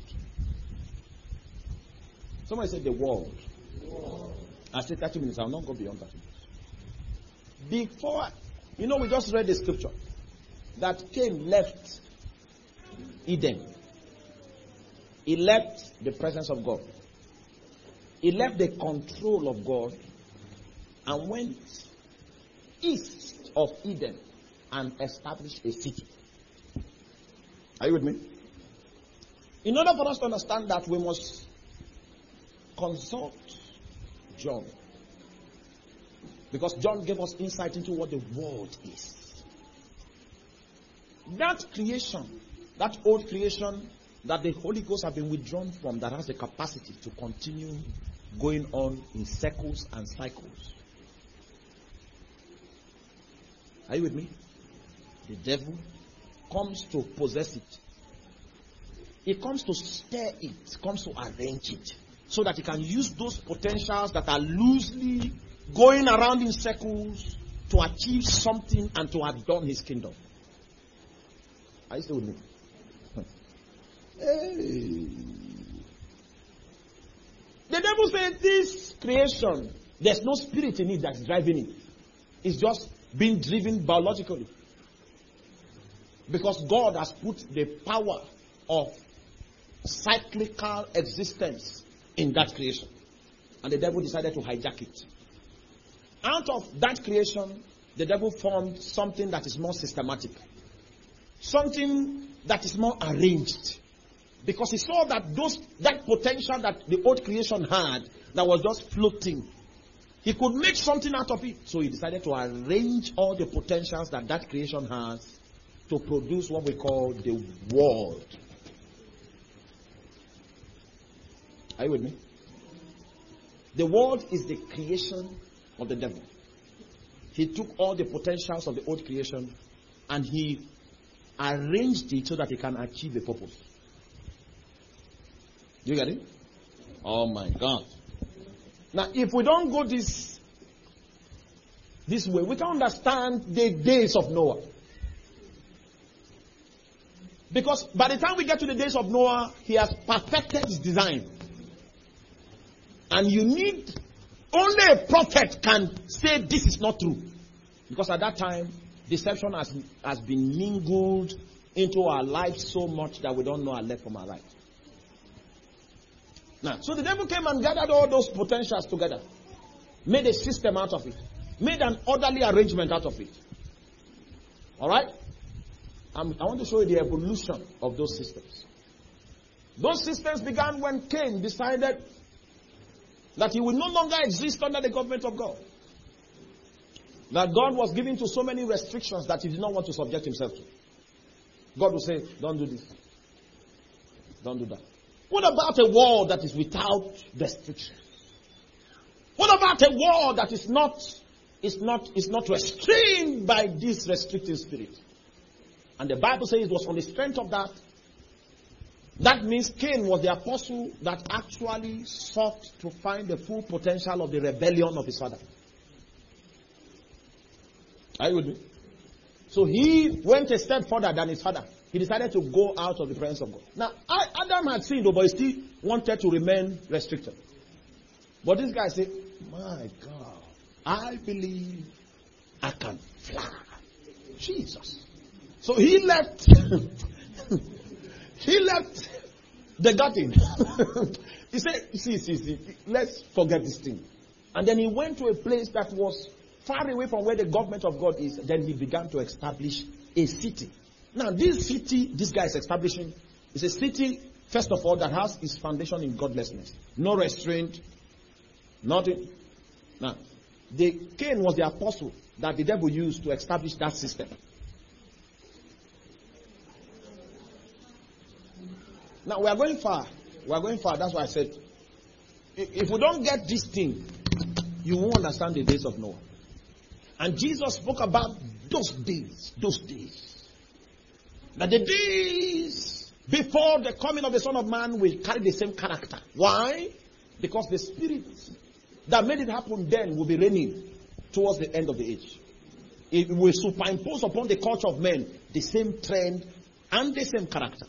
Somebody said the world. I said thirty minutes. I will not go beyond thirty minutes. Before, you know, we just read the scripture that Cain left Eden. He left the presence of God. He left the control of God and went east of Eden and established a city. Are you with me? In order for us to understand that, we must consult John. Because John gave us insight into what the world is. That creation, that old creation that the Holy Ghost have been withdrawn from, that has the capacity to continue going on in circles and cycles. Are you with me? The devil comes to possess it. He comes to stir it, comes to arrange it, so that he can use those potentials that are loosely going around in circles to achieve something and to adorn his kingdom. Are you still with me? Hey. The devil said this creation, there's no spirit in it that's driving it. It's just being driven biologically. Because God has put the power of cyclical existence in that creation. And the devil decided to hijack it. Out of that creation, the devil formed something that is more systematic. Something that is more arranged. Because he saw that those that potential that the old creation had, that was just floating, he could make something out of it. So he decided to arrange all the potentials that that creation has to produce what we call the world. Are you with me? The world is the creation of the devil. He took all the potentials of the old creation and he arranged it so that he can achieve a purpose. Do you get it? Oh my God. Now, if we don't go this, this way, we can understand the days of Noah. Because by the time we get to the days of Noah, he has perfected his design. And you need, only a prophet can say this is not true. Because at that time, deception has, has been mingled into our lives so much that we don't know our left from our right. Now, so the devil came and gathered all those potentials together. Made a system out of it. Made an orderly arrangement out of it. Alright? Um, I want to show you the evolution of those systems. Those systems began when Cain decided that he will no longer exist under the government of God. That God was giving to so many restrictions that he did not want to subject himself to. God will say, don't do this. Don't do that. What about a world that is without restrictions? What about a world that is not is not, is not restrained by this restricting spirit. And the Bible says it was on the strength of that. That means Cain was the apostle that actually sought to find the full potential of the rebellion of his father. Are you with me? So he went a step further than his father. He decided to go out of the presence of God. Now, Adam had sinned, but he still wanted to remain restricted. But this guy said, my God, I believe I can fly. Jesus. So he left, he left the garden. He said, see, see, see, let's forget this thing. And then he went to a place that was far away from where the government of God is. Then he began to establish a city. Now, this city, this guy is establishing, is a city, first of all, that has its foundation in godlessness. No restraint, nothing. Now, the Cain was the apostle that the devil used to establish that system. Now, we are going far. We are going far. That's why I said, if we don't get this thing, you won't understand the days of Noah. And Jesus spoke about those days, those days. That the days before the coming of the Son of Man will carry the same character. Why? Because the Spirit that made it happen then will be reigning towards the end of the age. It will superimpose upon the culture of men the same trend and the same character.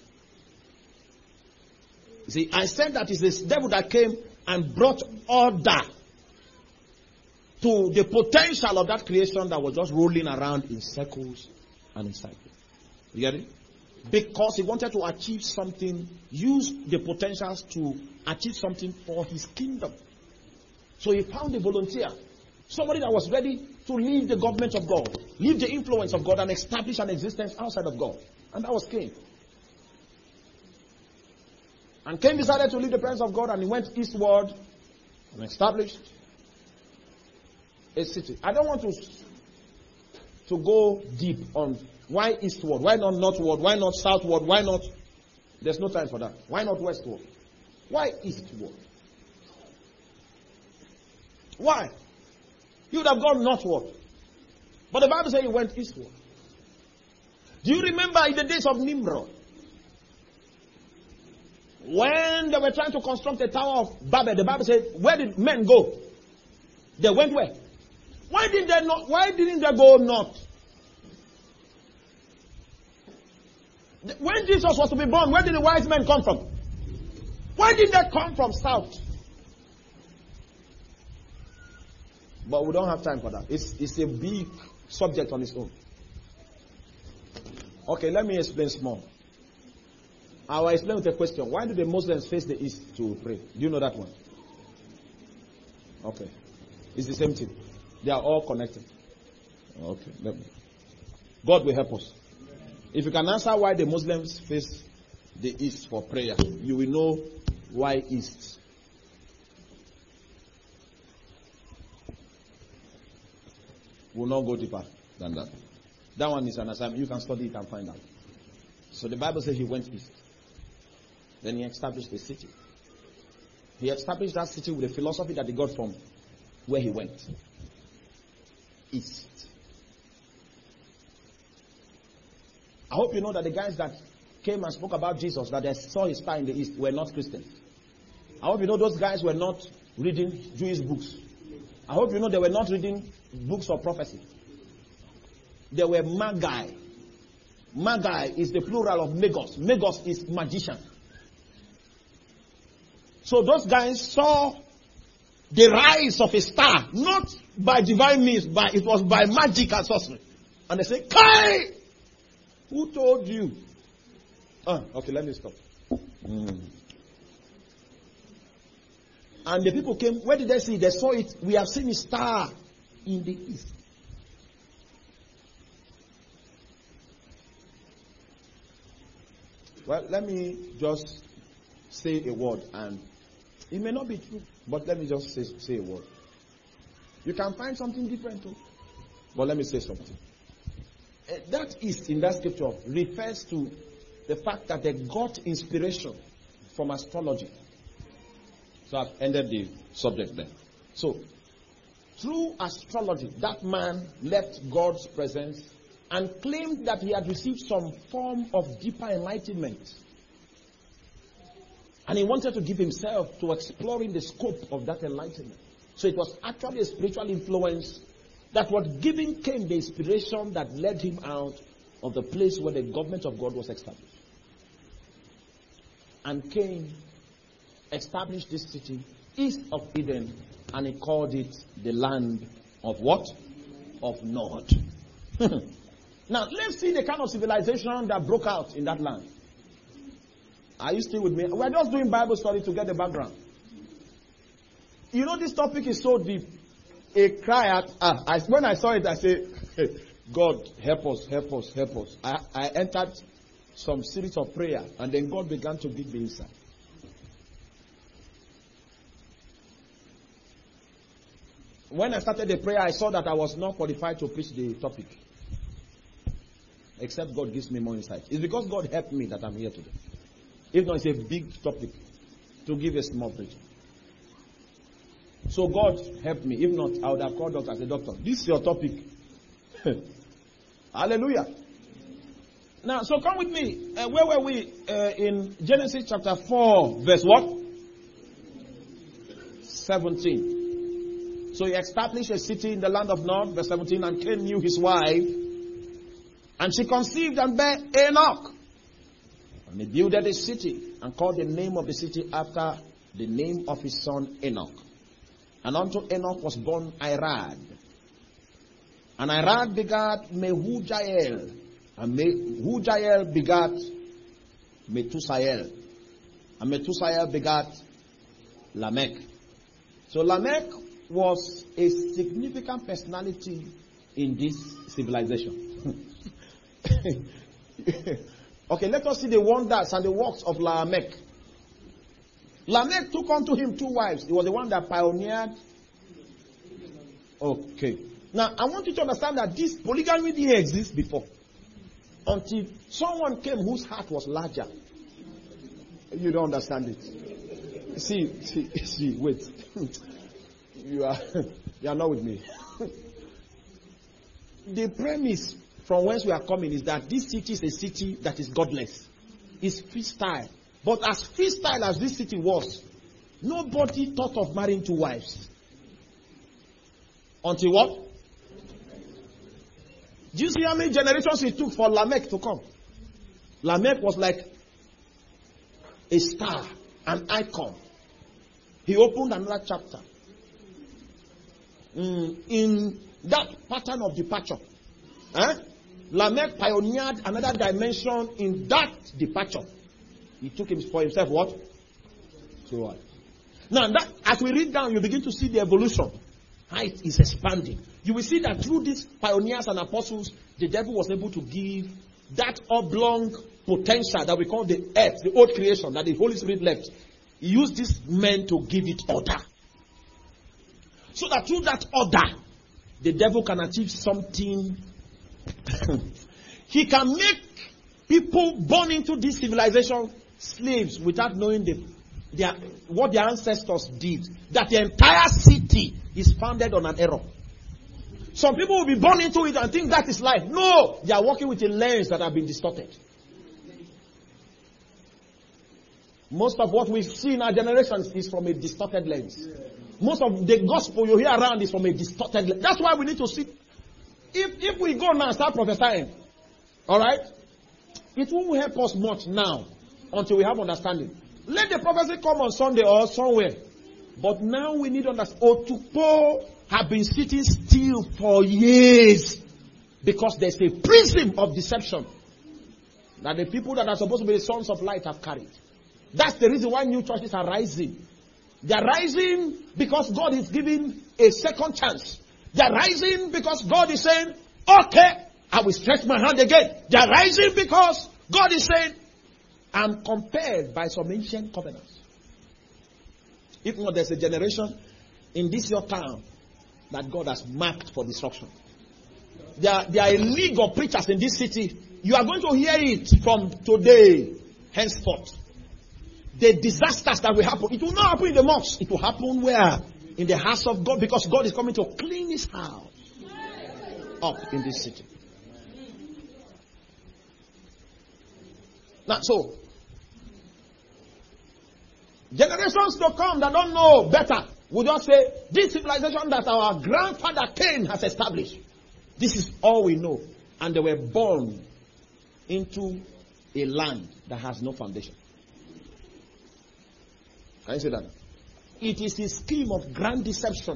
See, I said that it's the devil that came and brought order to the potential of that creation that was just rolling around in circles and in cycles. You get it? Because he wanted to achieve something, use the potentials to achieve something for his kingdom. So he found a volunteer, somebody that was ready to leave the government of God, leave the influence of God and establish an existence outside of God. And that was Cain. And Cain decided to leave the presence of God and he went eastward and established a city. I don't want to, to go deep on why eastward, why not northward, why not southward, why not, there's no time for that. Why not westward? Why eastward? Why? He would have gone northward. But the Bible says he went eastward. Do you remember in the days of Nimrod? When they were trying to construct the Tower of Babel, the Bible said, where did men go? They went where? Why didn't they not, why didn't they go north? When Jesus was to be born, where did the wise men come from? Why did they come from south? But we don't have time for that. It's, it's a big subject on its own. Okay, let me explain small. I will explain with a question. Why do the Muslims face the east to pray? Do you know that one? Okay. It's the same thing. They are all connected. Okay. Let me. God will help us. If you can answer why the Muslims face the east for prayer, you will know why east. We'll not go deeper than that. That one is an assignment. You can study it and find out. So the Bible says he went east. Then he established a city. He established that city with a philosophy that he got from where he went. East. I hope you know that the guys that came and spoke about Jesus, that they saw his star in the east, were not Christians. I hope you know those guys were not reading Jewish books. I hope you know they were not reading books of prophecy. They were magi. Magi is the plural of magos. Magos is magician. So those guys saw the rise of a star, not by divine means, but it was by magic and sorcery. And they say, Kai! Who told you? Ah, okay, let me stop. Mm. And the people came, where did they see? They saw it. We have seen a star in the east. Well, let me just say a word, and it may not be true, but let me just say, say a word. You can find something different too, but let me say something. Uh, that east in that scripture refers to the fact that they got inspiration from astrology. So I've ended the subject there. So, through astrology, that man left God's presence and claimed that he had received some form of deeper enlightenment. And he wanted to give himself to exploring the scope of that enlightenment. So it was actually a spiritual influence that was giving Cain the inspiration that led him out of the place where the government of God was established. And Cain established this city east of Eden, and he called it the land of what? Of Nod. Now, let's see the kind of civilization that broke out in that land. Are you still with me? We're just doing Bible study to get the background. You know, this topic is so deep. A cry at, ah, I, when I saw it, I said, hey, God, help us, help us, help us. I, I entered some series of prayer, and then God began to give me insight. When I started the prayer, I saw that I was not qualified to preach the topic. Except God gives me more insight. It's because God helped me that I'm here today. If not, it's a big topic to give a small preaching. So God helped me. If not, I would have called doctor as a doctor. This is your topic. Hallelujah. Now, so come with me. Uh, where were we? Uh, in Genesis chapter four, verse what? seventeen. So he established a city in the land of Nod, verse seventeen, and Cain knew his wife, and she conceived and bare Enoch. And he builded a city, and called the name of the city after the name of his son Enoch. And unto Enoch was born Irad. And Irad begat Mehujael. And Mehujael begat Methusael. And Methusael begat Lamech. So Lamech was a significant personality in this civilization. Okay, let us see the wonders and the works of Lamech. Lamech took unto him two wives. He was the one that pioneered. Okay. Now, I want you to understand that this polygamy didn't exist before. Until someone came whose heart was larger. You don't understand it. See, see, see, wait. You are, you are not with me. The premise from whence we are coming is that this city is a city that is godless. It's freestyle. But as freestyle as this city was, nobody thought of marrying two wives. Until what? Do you see how many generations it took for Lamech to come? Lamech was like a star, an icon. He opened another chapter. Mm, in that pattern of departure. Eh? Lamech pioneered another dimension in that departure. He took him for himself what? So what? Now, that, as we read down, you begin to see the evolution. Height is expanding. You will see that through these pioneers and apostles, the devil was able to give that oblong potential that we call the earth, the old creation that the Holy Spirit left. He used these men to give it order. So that through that order, the devil can achieve something. He can make people born into this civilization slaves without knowing the, their, what their ancestors did. That the entire city is founded on an error. Some people will be born into it and think that is life. No, they are working with a lens that have been distorted. Most of what we see in our generations is from a distorted lens. Most of the gospel you hear around is from a distorted lens. That's why we need to see. If, if we go now and start prophesying, alright, it won't help us much now until we have understanding. Let the prophecy come on Sunday or somewhere. But now we need to understand. Otupo have been sitting still for years because there's a prism of deception that the people that are supposed to be the sons of light have carried. That's the reason why new churches are rising. They are rising because God is giving a second chance. They are rising because God is saying, okay, I will stretch my hand again. They are rising because God is saying, I'm compelled by some ancient covenants. If not, there's a generation in this your town that God has marked for destruction. There are, there are a league of preachers in this city. You are going to hear it from today, henceforth. The disasters that will happen, it will not happen in the mosque. It will happen where? in the house of God, because God is coming to clean his house up in this city. Now, so, generations to come that don't know better will just say, this civilization that our grandfather Cain has established, this is all we know. And they were born into a land that has no foundation. Can you say that? It is a scheme of grand deception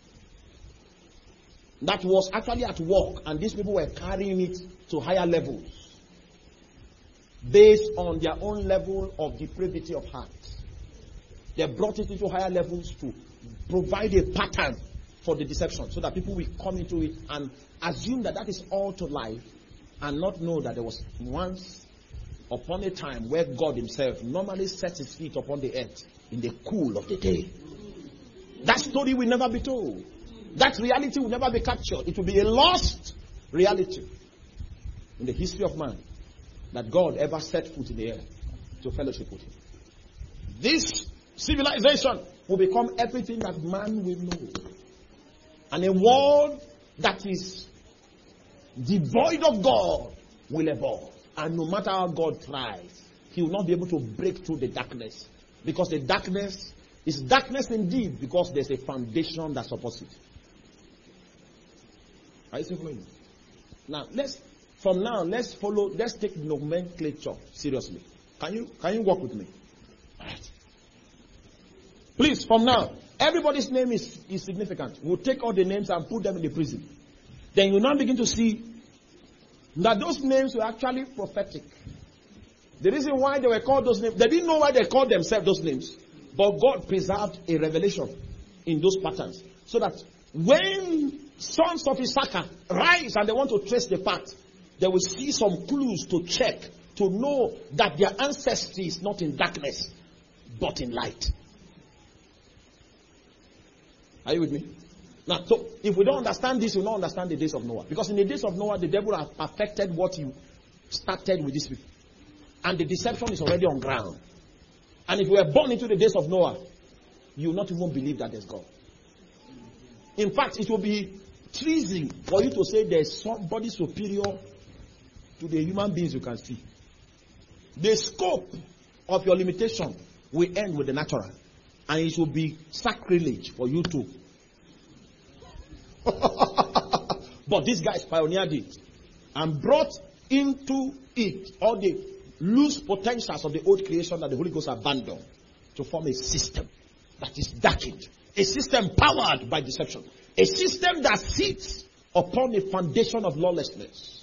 that was actually at work, and these people were carrying it to higher levels based on their own level of depravity of heart. They brought it into higher levels to provide a pattern for the deception, so that people will come into it and assume that that is all to life, and not know that there was once upon a time where God himself normally sets his feet upon the earth in the cool of the day. That story will never be told. That reality will never be captured. It will be a lost reality in the history of man, that God ever set foot in the air to fellowship with him. This civilization will become everything that man will know. And a world that is devoid of God will evolve. And no matter how God tries, he will not be able to break through the darkness. Because the darkness is darkness indeed, because there's a foundation that supports it. Are you following? Now, let's, from now, let's follow, let's take nomenclature seriously. Can you, can you walk with me? All right. Please, from now, everybody's name is, is significant. We'll take all the names and put them in the prison. Then you'll now begin to see that those names were actually prophetic. The reason why they were called those names, they didn't know why they called themselves those names. But God preserved a revelation in those patterns. So that when sons of Issachar rise and they want to trace the path, they will see some clues to check, to know that their ancestry is not in darkness, but in light. Are you with me? Now, so if we don't understand this, we will not understand the days of Noah. Because in the days of Noah, the devil has perfected what he started with these people. And the deception is already on ground. And if we are born into the days of Noah, you will not even believe that there's God. In fact, it will be treason for you to say there's somebody superior to the human beings you can see. The scope of your limitation will end with the natural. And it will be sacrilege for you to. But these guys pioneered it and brought into it all the loose potentials of the old creation that the Holy Ghost abandoned to form a system that is darkened, a system powered by deception, a system that sits upon a foundation of lawlessness.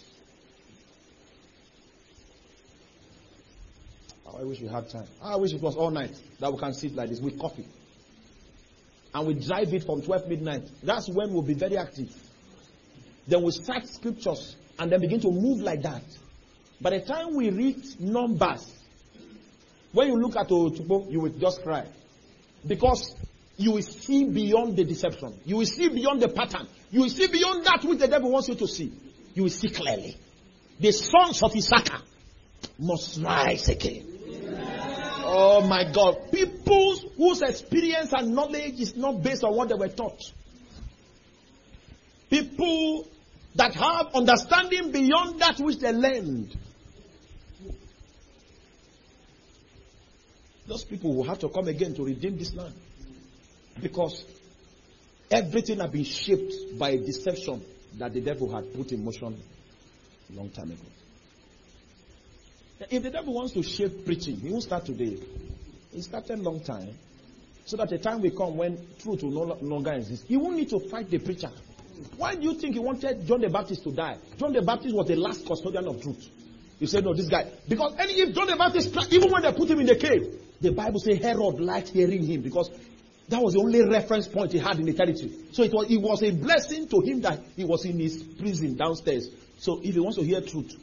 Oh, I wish we had time. I wish it was all night that we can sit like this with coffee. And we drive it from twelve midnight. That's when we'll be very active. Then we start scriptures and then begin to move like that. By the time we reach Numbers, when you look at Otubo, you will just cry. Because you will see beyond the deception. You will see beyond the pattern. You will see beyond that which the devil wants you to see. You will see clearly. The sons of Issachar must rise again. Oh my God. People whose experience and knowledge is not based on what they were taught. People that have understanding beyond that which they learned. Those people will have to come again to redeem this land. Because everything had been shaped by a deception that the devil had put in motion a long time ago. If the devil wants to shape preaching, he won't start today. He started a long time. So that the time will come when truth will no longer exist. He won't need to fight the preacher. Why do you think he wanted John the Baptist to die? John the Baptist was the last custodian of truth. You said, no, this guy. Because any, if John the Baptist, even when they put him in the cave, the Bible says Herod liked hearing him because that was the only reference point he had in the territory. So it was, it was a blessing to him that he was in his prison downstairs. So if he wants to hear truth,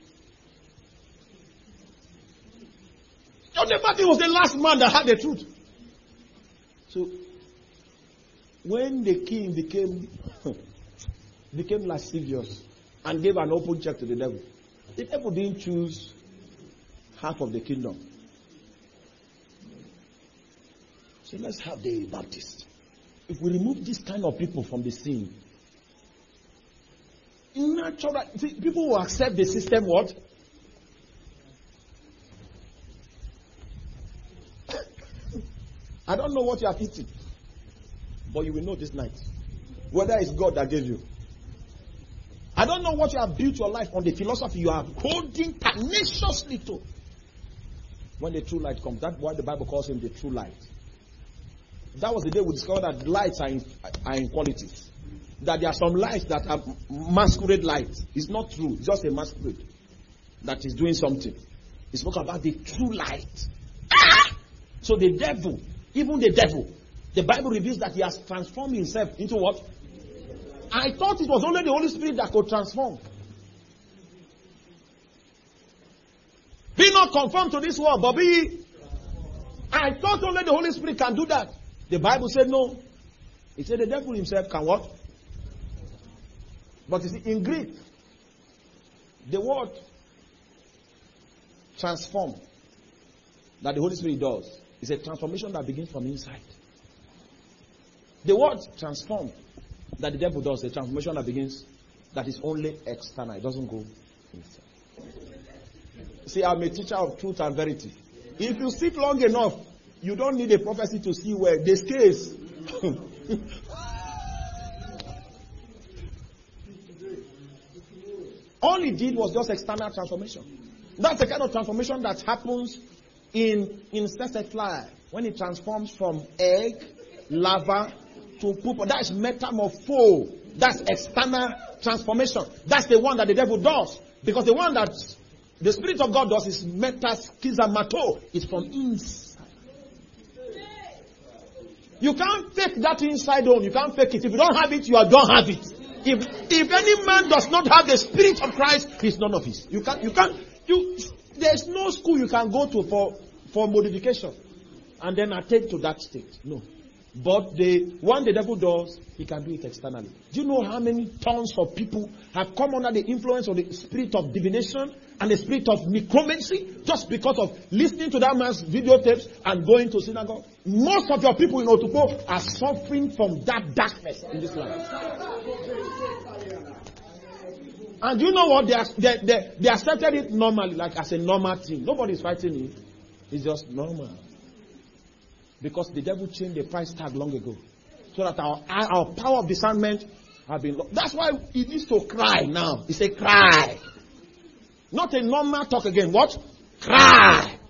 John the Baptist was the last man that had the truth. So when the king became became lascivious and gave an open check to the devil, the devil didn't choose half of the kingdom. So let's have the Baptist. if we remove this kind of people from the scene, natural, people will accept the system what? I don't know what you have eaten, but you will know this night whether it's God that gave you. I don't know what you have built your life on, the philosophy you are holding tenaciously to. When the true light comes, that's why the Bible calls him the true light. That was the day we discovered that lights are in, are in qualities. That there are some lights that are masquerade lights. It's not true. It's just a masquerade that is doing something. He spoke about the true light. Ah! So the devil, even the devil, the Bible reveals that he has transformed himself into what? I thought it was only the Holy Spirit that could transform. Be not conformed to this world, but be. I thought only the Holy Spirit can do that. The Bible said no. It said the devil himself can what? But you see, in Greek, the word transform that the Holy Spirit does is a transformation that begins from inside. The word transform that the devil does, a transformation that begins, that is only external. It doesn't go inside. See, I'm a teacher of truth and verity. If you sit long enough, you don't need a prophecy to see where this case. All he did was just external transformation. That's the kind of transformation that happens in insected fly when it transforms from egg, larva to pupa. That's metamorpho. That's external transformation. That's the one that the devil does. Because the one that the Spirit of God does is metaschizamato. It's from inside. You can't fake that inside on. You can't fake it. If you don't have it, you don't have it. If if any man does not have the Spirit of Christ, he's none of his. You can't. You can't. You. There's no school you can go to for for modification, and then attain to that state. No. But the one the devil does, he can do it externally. Do you know how many tons of people have come under the influence of the spirit of divination and the spirit of necromancy just because of listening to that man's videotapes and going to synagogue? Most of your people in Otupo are suffering from that darkness in this life. And you know what? They, are, they, they, they accepted it normally, like as a normal thing. Nobody's fighting it. It's just normal. Because the devil changed the price tag long ago. So that our, our power of discernment have been lost. That's why he needs to cry now. He say cry. Not a normal talk again. What? Cry.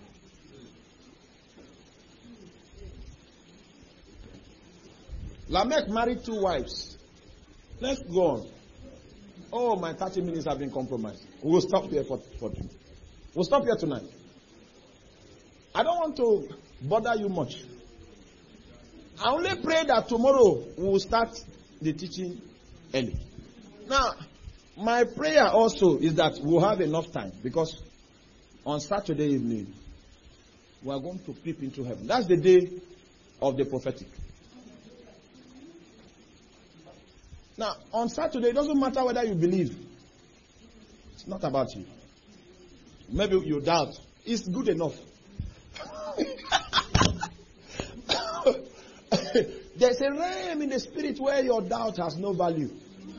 Lamech married two wives. Let's go on. Oh, my thirty minutes have been compromised. We'll stop here for, for We'll stop here tonight. I don't want to bother you much. I only pray that tomorrow we will start the teaching early. Now, my prayer also is that we'll have enough time, because on Saturday evening, we are going to peep into heaven. That's the day of the prophetic. Now, on Saturday, it doesn't matter whether you believe. It's not about you. Maybe you doubt. It's good enough. There's a realm in the spirit where your doubt has no value.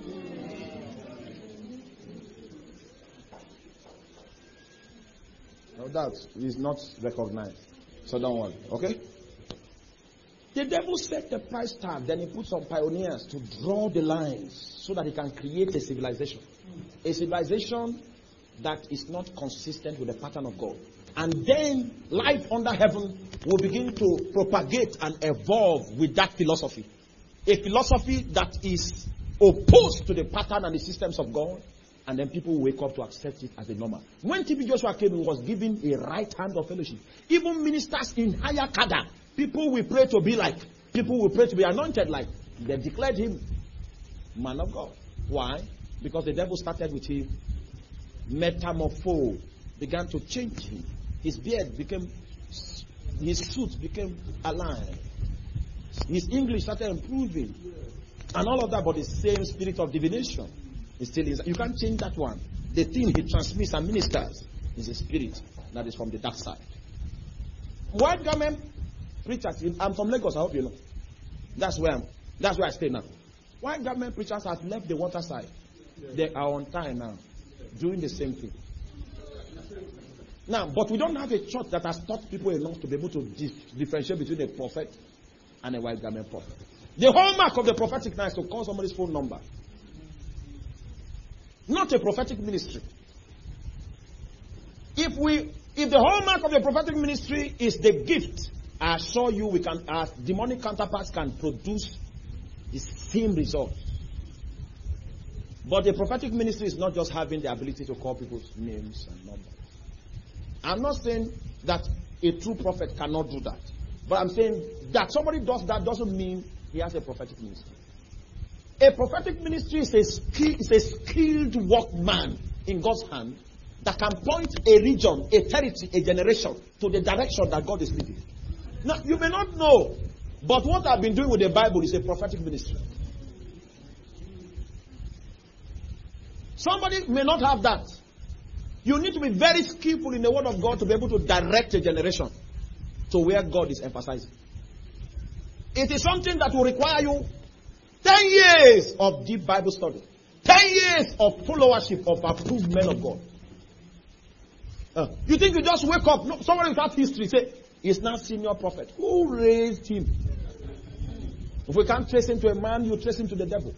No doubt is not recognized. So don't worry. Okay? The devil set the price tag, then he put some pioneers to draw the lines so that he can create a civilization. A civilization that is not consistent with the pattern of God. And then life under heaven will begin to propagate and evolve with that philosophy. A philosophy that is opposed to the pattern and the systems of God. And then people will wake up to accept it as a normal. When T B Joshua came, he was given a right hand of fellowship. Even ministers in higher cadre, people will pray to be like. People will pray to be anointed like. They declared him man of God. Why? Because the devil started with him. Metamorpho began to change him. His beard became, his suit became aligned. His English started improving. And all of that, but the same spirit of divination is still inside. You can't change that one. The thing he transmits and ministers is a spirit that is from the dark side. White garment preachers, I'm from Lagos, I hope you know. That's where I'm. That's where I stay now. Why government preachers have left the waterside? They are on time now, doing the same thing. Now, but we don't have a church that has taught people enough to be able to dif- differentiate between a prophet and a white garment prophet. The hallmark of the prophetic now is to call somebody's phone number. Not a prophetic ministry. If we, if the hallmark of the prophetic ministry is the gift, I assure you, we can, our demonic counterparts can produce the same result. But the prophetic ministry is not just having the ability to call people's names and numbers. I'm not saying that a true prophet cannot do that. But I'm saying that somebody does that doesn't mean he has a prophetic ministry. A prophetic ministry is a, skill, is a skilled workman in God's hand that can point a region, a territory, a generation to the direction that God is leading. Now, you may not know, but what I've been doing with the Bible is a prophetic ministry. Somebody may not have that. You need to be very skillful in the Word of God to be able to direct a generation to where God is emphasizing. It is something that will require you ten years of deep Bible study, ten years of followership of approved men of God. Uh, you think you just wake up, no, somebody without history say, he's not senior prophet. Who raised him? If we can't trace him to a man, you trace him to the devil.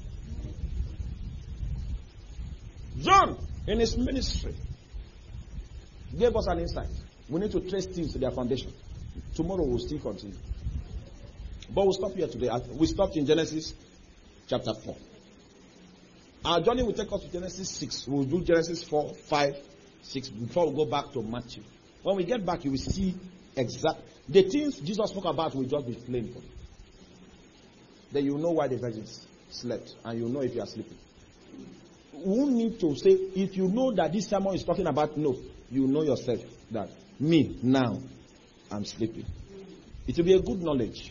John, in his ministry, gave us an insight. We need to trace things to their foundation. Tomorrow we'll still continue. But we'll stop here today. We stopped in Genesis chapter four. Our journey will take us to Genesis six. We'll do Genesis four, five, six before we go back to Matthew. When we get back, you will see exact the things Jesus spoke about will just be plain for you. Then you know why the virgins slept, and you know if you are sleeping. We won't need to say, if you know that this sermon is talking about no, you know yourself that me now I'm sleeping. It will be a good knowledge.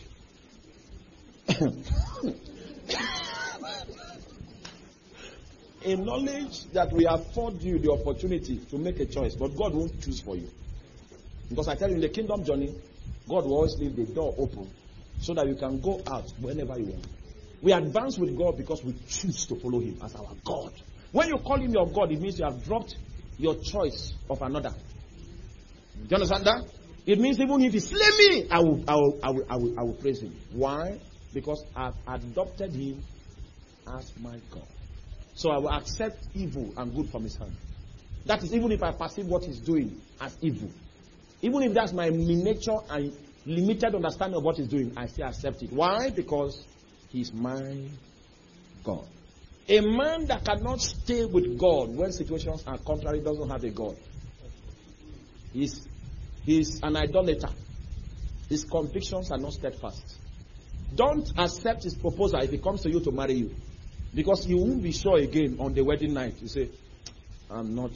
A knowledge that will afford you the opportunity to make a choice, but God won't choose for you. Because I tell you, in the kingdom journey, God will always leave the door open so that you can go out whenever you want. We advance with God because we choose to follow Him as our God. When you call Him your God, it means you have dropped your choice of another. Do you understand that? It means even if He slay me, I will, I will, I will, I will, I will praise Him. Why? Because I've adopted Him as my God. So I will accept evil and good from His hand. That is even if I perceive what He's doing as evil. Even if that's my miniature and limited understanding of what He's doing, I still accept it. Why? Because He's my God. A man that cannot stay with God when situations are contrary doesn't have a God. He's, he's an idolater. His convictions are not steadfast. Don't accept his proposal if he comes to you to marry you. Because you won't be sure again on the wedding night. You say, I'm not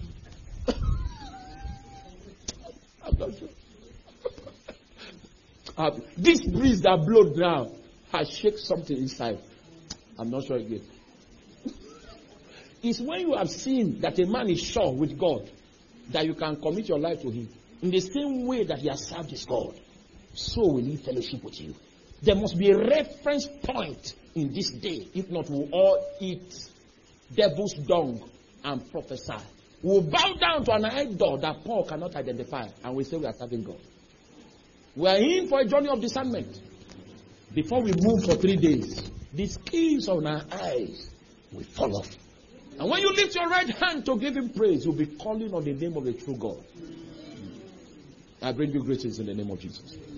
I'm not sure. uh, this breeze that blows now has shaken something inside. I'm not sure again. It's when you have seen that a man is sure with God that you can commit your life to Him. In the same way that He has served His God, so will He fellowship with you. There must be a reference point in this day. If not, we'll all eat devil's dung and prophesy. We'll bow down to an idol that Paul cannot identify, and we say we are serving God. We are in for a journey of discernment. Before we move for three days, the scales on our eyes will fall off. And when you lift your right hand to give Him praise, you'll be calling on the name of the true God. I bring you greetings in the name of Jesus.